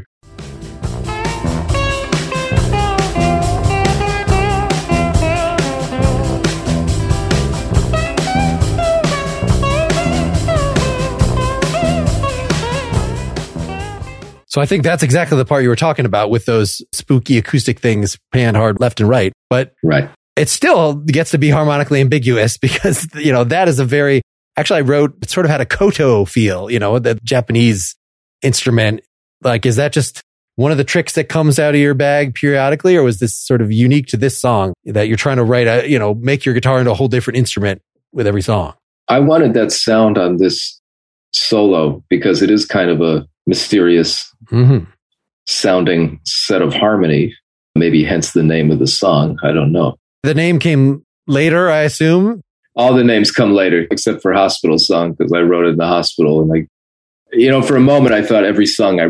So I think that's exactly the part you were talking about with those spooky acoustic things panned hard left and right. But right. It still gets to be harmonically ambiguous because, that is a very, actually I wrote, it sort of had a koto feel, the Japanese instrument. Like, is that just one of the tricks that comes out of your bag periodically? Or was this sort of unique to this song that you're trying to write make your guitar into a whole different instrument with every song? I wanted that sound on this solo because it is kind of a mysterious sounding set of harmony, maybe hence the name of the song. I don't know. The name came later, I assume? All the names come later, except for Hospital Song, because I wrote it in the hospital. And for a moment, I thought every song I wrote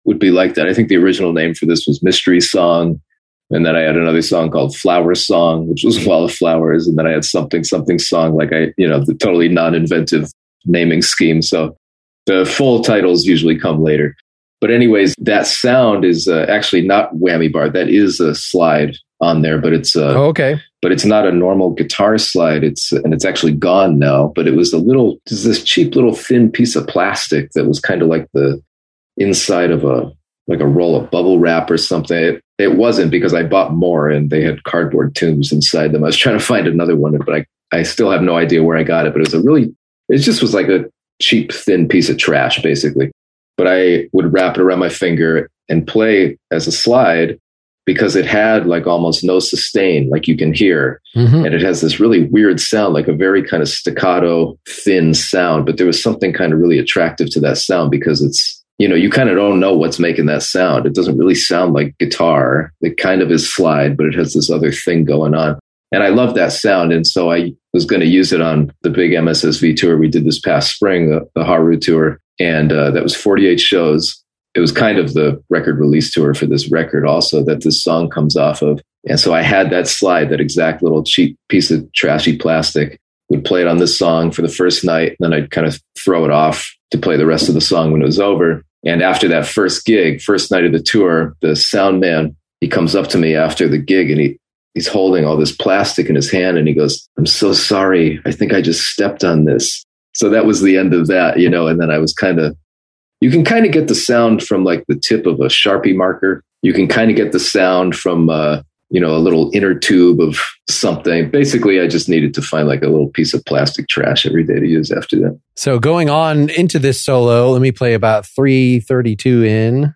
would be like that. I think the original name for this was Mystery Song. And then I had another song called Flower Song, which was Wall of Flowers. And then I had something song, like the totally non-inventive naming scheme. So the full titles usually come later. But anyways, that sound is actually not whammy bar. That is a slide on there, but it's okay. But it's not a normal guitar slide. It's actually gone now. But it was this cheap little thin piece of plastic that was kind of like the inside of a roll of bubble wrap or something. It wasn't, because I bought more and they had cardboard tubes inside them. I was trying to find another one, but I still have no idea where I got it. But it just was like a cheap thin piece of trash, basically. But I would wrap it around my finger and play as a slide, because it had like almost no sustain, like you can hear. Mm-hmm. And it has this really weird sound, like a very kind of staccato, thin sound. But there was something kind of really attractive to that sound, because it's, you kind of don't know what's making that sound. It doesn't really sound like guitar. It kind of is slide, but it has this other thing going on. And I love that sound. And so I was going to use it on the big MSSV tour we did this past spring, the Haru tour. And that was 48 shows. It was kind of the record release tour for this record also that this song comes off of. And so I had that slide, that exact little cheap piece of trashy plastic, would play it on this song for the first night. And then I'd kind of throw it off to play the rest of the song when it was over. And after that first night of the tour, the sound man, he comes up to me after the gig and he's holding all this plastic in his hand. And he goes, "I'm so sorry. I think I just stepped on this." So that was the end of that, and then I was you can kind of get the sound from like the tip of a Sharpie marker. You can kind of get the sound from, a little inner tube of something. Basically, I just needed to find like a little piece of plastic trash every day to use after that. So going on into this solo, let me play about 3:32 in.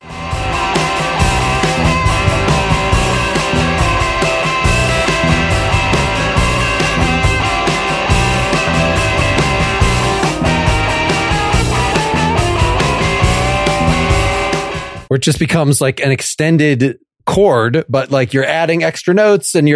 Where it just becomes like an extended chord, but like you're adding extra notes and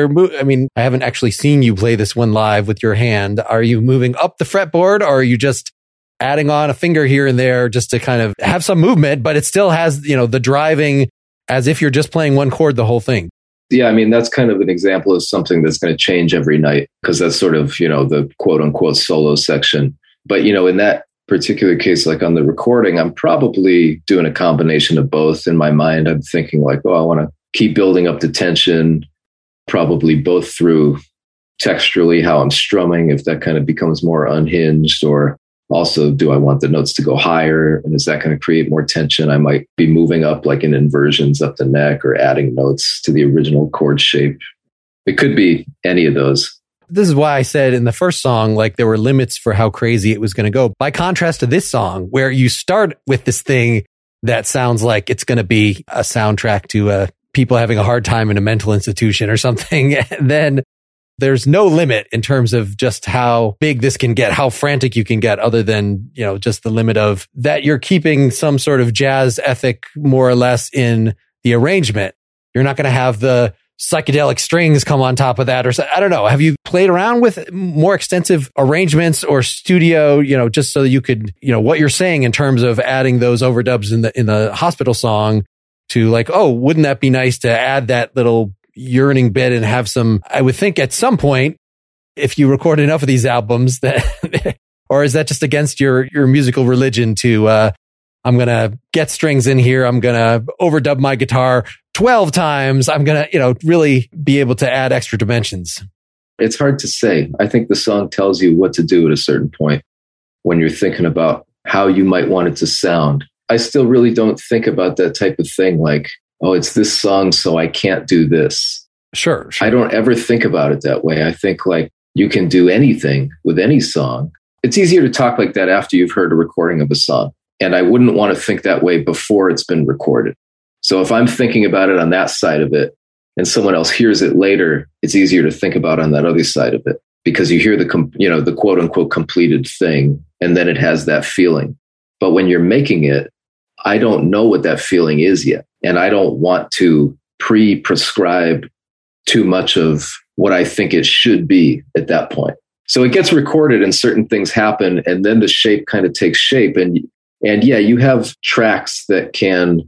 I haven't actually seen you play this one live with your hand. Are you moving up the fretboard, or are you just adding on a finger here and there just to kind of have some movement, but it still has, the driving as if you're just playing one chord the whole thing? Yeah, that's kind of an example of something that's going to change every night, because that's sort of, the quote unquote solo section. But, in that particular case, like on the recording, I'm probably doing a combination of both. In my mind, I'm thinking like, I want to keep building up the tension, probably both through texturally how I'm strumming, if that kind of becomes more unhinged, or also do I want the notes to go higher, and is that going to create more tension? I might be moving up like in inversions up the neck, or adding notes to the original chord shape. It could be any of those. This is why I said in the first song, like there were limits for how crazy it was going to go. By contrast to this song, where you start with this thing that sounds like it's going to be a soundtrack to people having a hard time in a mental institution or something. And then there's no limit in terms of just how big this can get, how frantic you can get, other than, just the limit of that you're keeping some sort of jazz ethic more or less in the arrangement. You're not going to have the psychedelic strings come on top of that, or I don't know. Have you played around with more extensive arrangements or studio, just so you could, what you're saying in terms of adding those overdubs in the hospital song to like, wouldn't that be nice to add that little yearning bit and have some, I would think at some point, if you record enough of these albums that, or is that just against your musical religion to, I'm going to get strings in here. I'm going to overdub my guitar 12 times. I'm going to, really be able to add extra dimensions. It's hard to say. I think the song tells you what to do at a certain point when you're thinking about how you might want it to sound. I still really don't think about that type of thing like, it's this song, so I can't do this. Sure. I don't ever think about it that way. I think like you can do anything with any song. It's easier to talk like that after you've heard a recording of a song. And I wouldn't want to think that way before it's been recorded. So if I'm thinking about it on that side of it and someone else hears it later, it's easier to think about on that other side of it, because you hear the quote unquote completed thing, and then it has that feeling. But when you're making it, I don't know what that feeling is yet. And I don't want to prescribe too much of what I think it should be at that point. So it gets recorded and certain things happen, and then the shape kind of takes shape. And yeah, you have tracks that can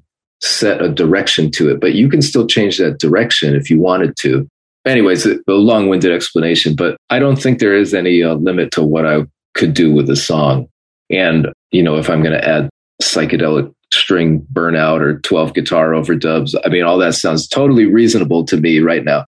set a direction to it, but you can still change that direction if you wanted to. Anyways, a long-winded explanation, but I don't think there is any limit to what I could do with a song. And, if I'm going to add psychedelic string burnout or 12 guitar overdubs, I mean, all that sounds totally reasonable to me right now.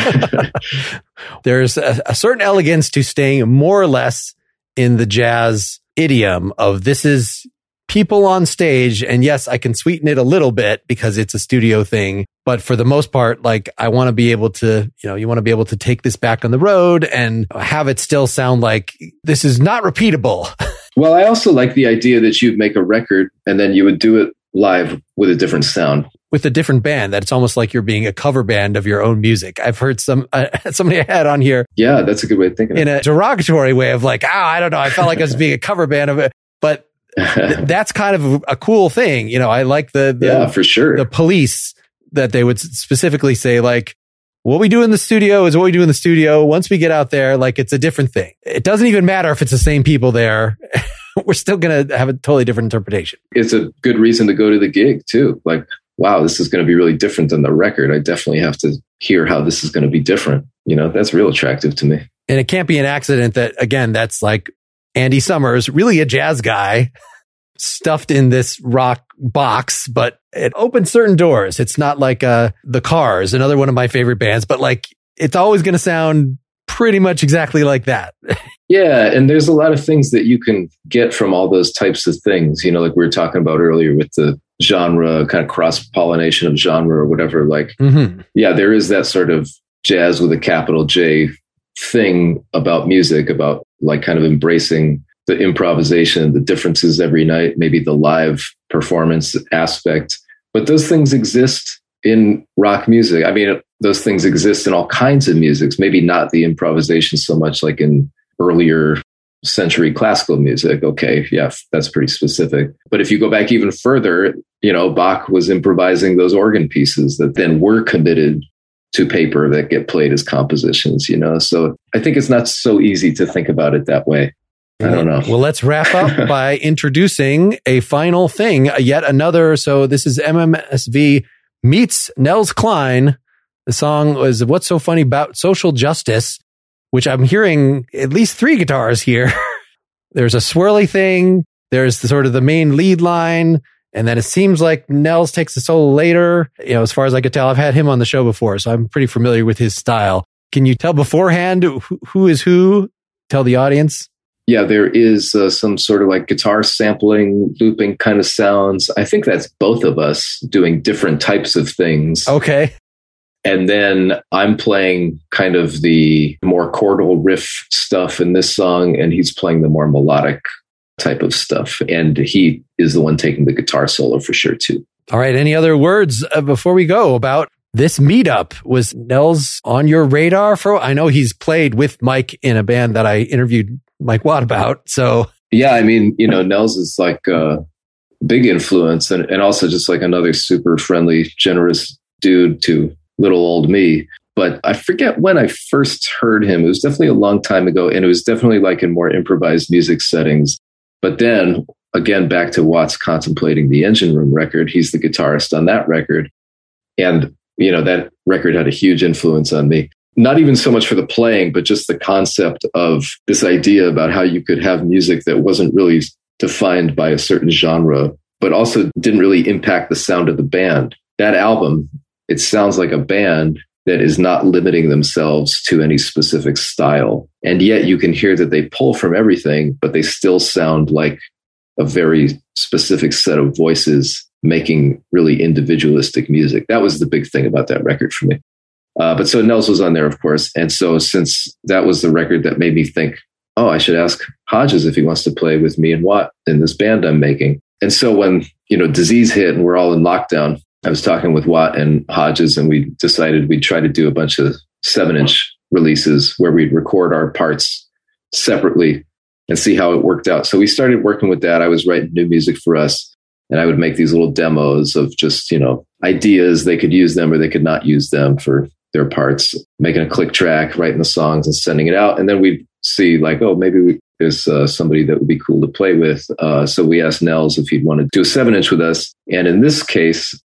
There's a certain elegance to staying more or less in the jazz idiom of this is people on stage. And yes, I can sweeten it a little bit because it's a studio thing. But for the most part, like I want to be able to, you want to be able to take this back on the road and have it still sound like this is not repeatable. Well, I also like the idea that you'd make a record and then you would do it live with a different sound. With a different band, that it's almost like you're being a cover band of your own music. I've heard somebody I had on here. Yeah, that's a good way of thinking. In a derogatory way of like, I don't know. I felt like I was being a cover band of it, but that's kind of a cool thing. I like yeah, for sure. The Police that they would specifically say like, what we do in the studio is what we do in the studio. Once we get out there, like it's a different thing. It doesn't even matter if it's the same people there. We're still going to have a totally different interpretation. It's a good reason to go to the gig too. Like, wow, this is going to be really different than the record. I definitely have to hear how this is going to be different. That's real attractive to me. And it can't be an accident that, again, that's like Andy Summers, really a jazz guy stuffed in this rock box, but it opens certain doors. It's not like The Cars, another one of my favorite bands, but like it's always going to sound pretty much exactly like that. Yeah. And there's a lot of things that you can get from all those types of things, like we were talking about earlier with the genre, kind of cross-pollination of genre or whatever. Like, yeah, there is that sort of jazz with a capital J thing about music, about like kind of embracing the improvisation, the differences every night, maybe the live performance aspect. But those things exist in rock music. I mean, those things exist in all kinds of musics, maybe not the improvisation so much like in earlier century classical music. Okay, yeah, that's pretty specific. But if you go back even further, Bach was improvising those organ pieces that then were committed to paper that get played as compositions, So I think it's not so easy to think about it that way. I don't know. Well, let's wrap up by introducing a final thing, yet another. So this is MMSV meets Nels Cline. The song was What's So Funny About Social Justice, which I'm hearing at least 3 guitars here. There's a swirly thing. There's sort of the main lead line. And then it seems like Nels takes the solo later. As far as I could tell, I've had him on the show before, so I'm pretty familiar with his style. Can you tell beforehand who is who? Tell the audience. Yeah, there is some sort of like guitar sampling, looping kind of sounds. I think that's both of us doing different types of things. Okay. And then I'm playing kind of the more chordal riff stuff in this song, and he's playing the more melodic type of stuff. And he is the one taking the guitar solo for sure, too. All right. Any other words before we go about this meetup? Was Nels on your radar for? I know he's played with Mike in a band that I interviewed Mike Watt about. So yeah, I mean, Nels is like a big influence and also just like another super friendly, generous dude to little old me. But I forget when I first heard him. It was definitely a long time ago. And it was definitely like in more improvised music settings. But then again, back to Watt's Contemplating the Engine Room record. He's the guitarist on that record. And, that record had a huge influence on me. Not even so much for the playing, but just the concept of this idea about how you could have music that wasn't really defined by a certain genre, but also didn't really impact the sound of the band. That album, it sounds like a band that is not limiting themselves to any specific style. And yet you can hear that they pull from everything, but they still sound like a very specific set of voices making really individualistic music. That was the big thing about that record for me. But so Nels was on there, of course. And so since that was the record that made me think, oh, I should ask Hodges if he wants to play with me and Watt in this band I'm making. And so when, disease hit and we're all in lockdown, I was talking with Watt and Hodges, and we decided we'd try to do a bunch of 7-inch releases where we'd record our parts separately and see how it worked out. So we started working with that. I was writing new music for us, and I would make these little demos of just, ideas. They could use them or they could not use them for their parts, making a click track, writing the songs and sending it out. And then we'd see like, oh, maybe there's somebody that would be cool to play with. So we asked Nels if he'd want to do a 7-inch with us. And in this case,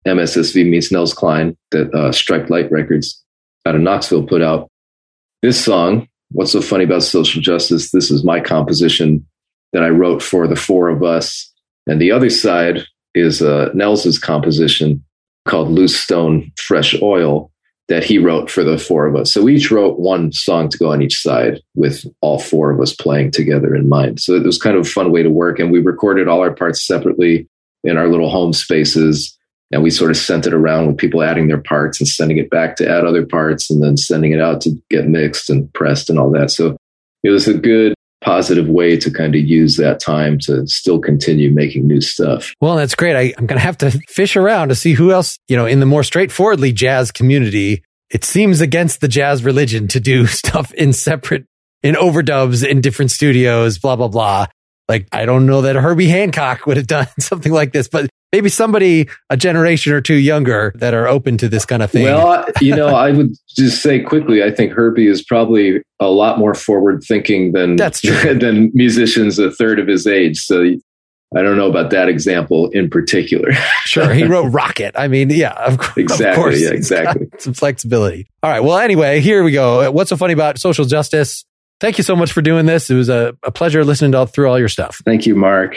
MSSV meets Nels Cline that Striped Light Records out of Knoxville put out. This song, What's So Funny About Social Justice, this is my composition that I wrote for the four of us. And the other side is Nels's composition called Loose Stone, Fresh Oil that he wrote for the four of us. So we each wrote one song to go on each side with all four of us playing together in mind. So it was kind of a fun way to work. And we recorded all our parts separately in our little home spaces. And we sort of sent it around with people adding their parts and sending it back to add other parts and then sending it out to get mixed and pressed and all that. So it was a good, positive way to kind of use that time to still continue making new stuff. Well, that's great. I'm going to have to fish around to see who else, in the more straightforwardly jazz community, it seems against the jazz religion to do stuff in overdubs in different studios, blah, blah, blah. Like, I don't know that Herbie Hancock would have done something like this, but maybe somebody a generation or two younger that are open to this kind of thing. Well, I would just say quickly, I think Herbie is probably a lot more forward thinking than musicians a third of his age. So I don't know about that example in particular. Sure. He wrote Rocket. I mean, yeah, of course. Exactly. Yeah, exactly. Some flexibility. All right. Well, anyway, here we go. What's so funny about social justice? Thank you so much for doing this. It was a pleasure listening through all your stuff. Thank you, Mark.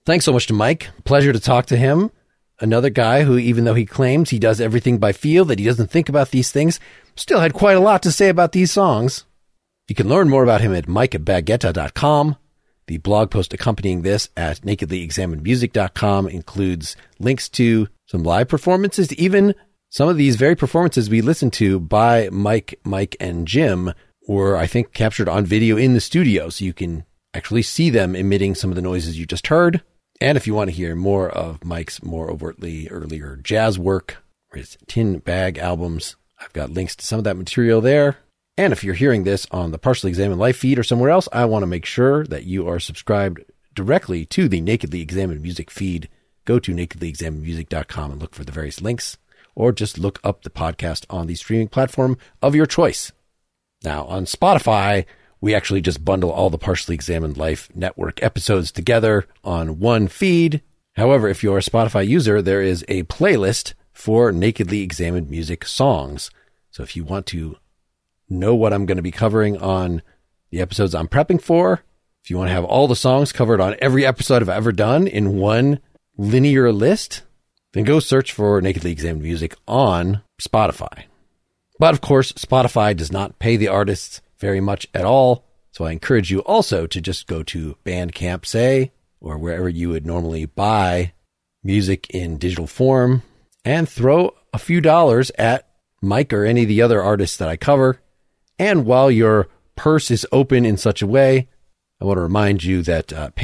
Thanks so much to Mike. Pleasure to talk to him. Another guy who, even though he claims he does everything by feel, that he doesn't think about these things, still had quite a lot to say about these songs. You can learn more about him at mikebaggetta.com. The blog post accompanying this at nakedlyexaminedmusic.com includes links to some live performances, even some of these very performances we listened to by Mike, and Jim were, I think, captured on video in the studio, so you can actually see them emitting some of the noises you just heard. And if you want to hear more of Mike's more overtly earlier jazz work, or his Tin Bag albums, I've got links to some of that material there. And if you're hearing this on the Partially Examined Life feed or somewhere else, I want to make sure that you are subscribed directly to the Nakedly Examined Music feed. Go to nakedlyexaminedmusic.com and look for the various links, or just look up the podcast on the streaming platform of your choice. Now, on Spotify, we actually just bundle all the Partially Examined Life network episodes together on one feed. However, if you're a Spotify user, there is a playlist for Nakedly Examined Music songs. So if you want to know what I'm going to be covering on the episodes I'm prepping for, if you want to have all the songs covered on every episode I've ever done in one linear list, then go search for Nakedly Examined Music on Spotify. But of course, Spotify does not pay the artists very much at all, so I encourage you also to just go to Bandcamp, say, or wherever you would normally buy music in digital form, and throw a few dollars at Mike or any of the other artists that I cover. And while your purse is open in such a way, I want to remind you that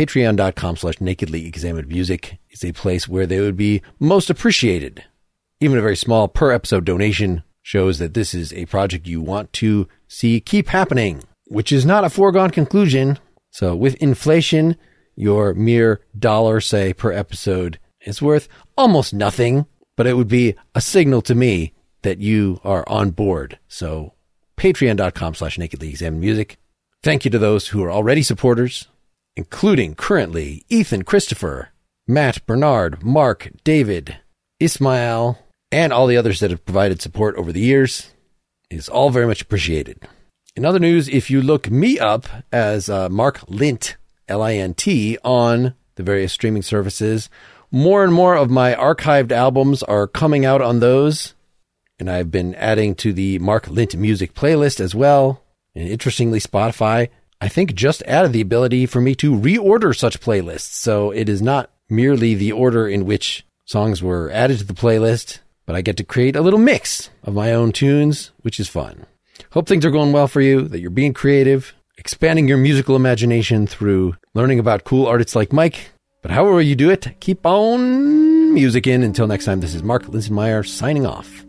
patreon.com/nakedlyexaminedmusic is a place where they would be most appreciated. Even a very small per episode donation shows that this is a project you want to see keep happening, which is not a foregone conclusion. So with inflation, your mere dollar, say, per episode is worth almost nothing, but it would be a signal to me that you are on board. So patreon.com/nakedlyexaminedmusic. Thank you to those who are already supporters, including currently Ethan, Christopher, Matt, Bernard, Mark, David, Ismail, and all the others that have provided support over the years. It is all very much appreciated. In other news, if you look me up as Mark Lint, L-I-N-T, on the various streaming services, more and more of my archived albums are coming out on those. And I've been adding to the Mark Lint music playlist as well. And interestingly, Spotify, I think, just added the ability for me to reorder such playlists. So it is not merely the order in which songs were added to the playlist, but I get to create a little mix of my own tunes, which is fun. Hope things are going well for you, that you're being creative, expanding your musical imagination through learning about cool artists like Mike. But however you do it, keep on musicking. Until next time, this is Mark Linsenmeyer signing off.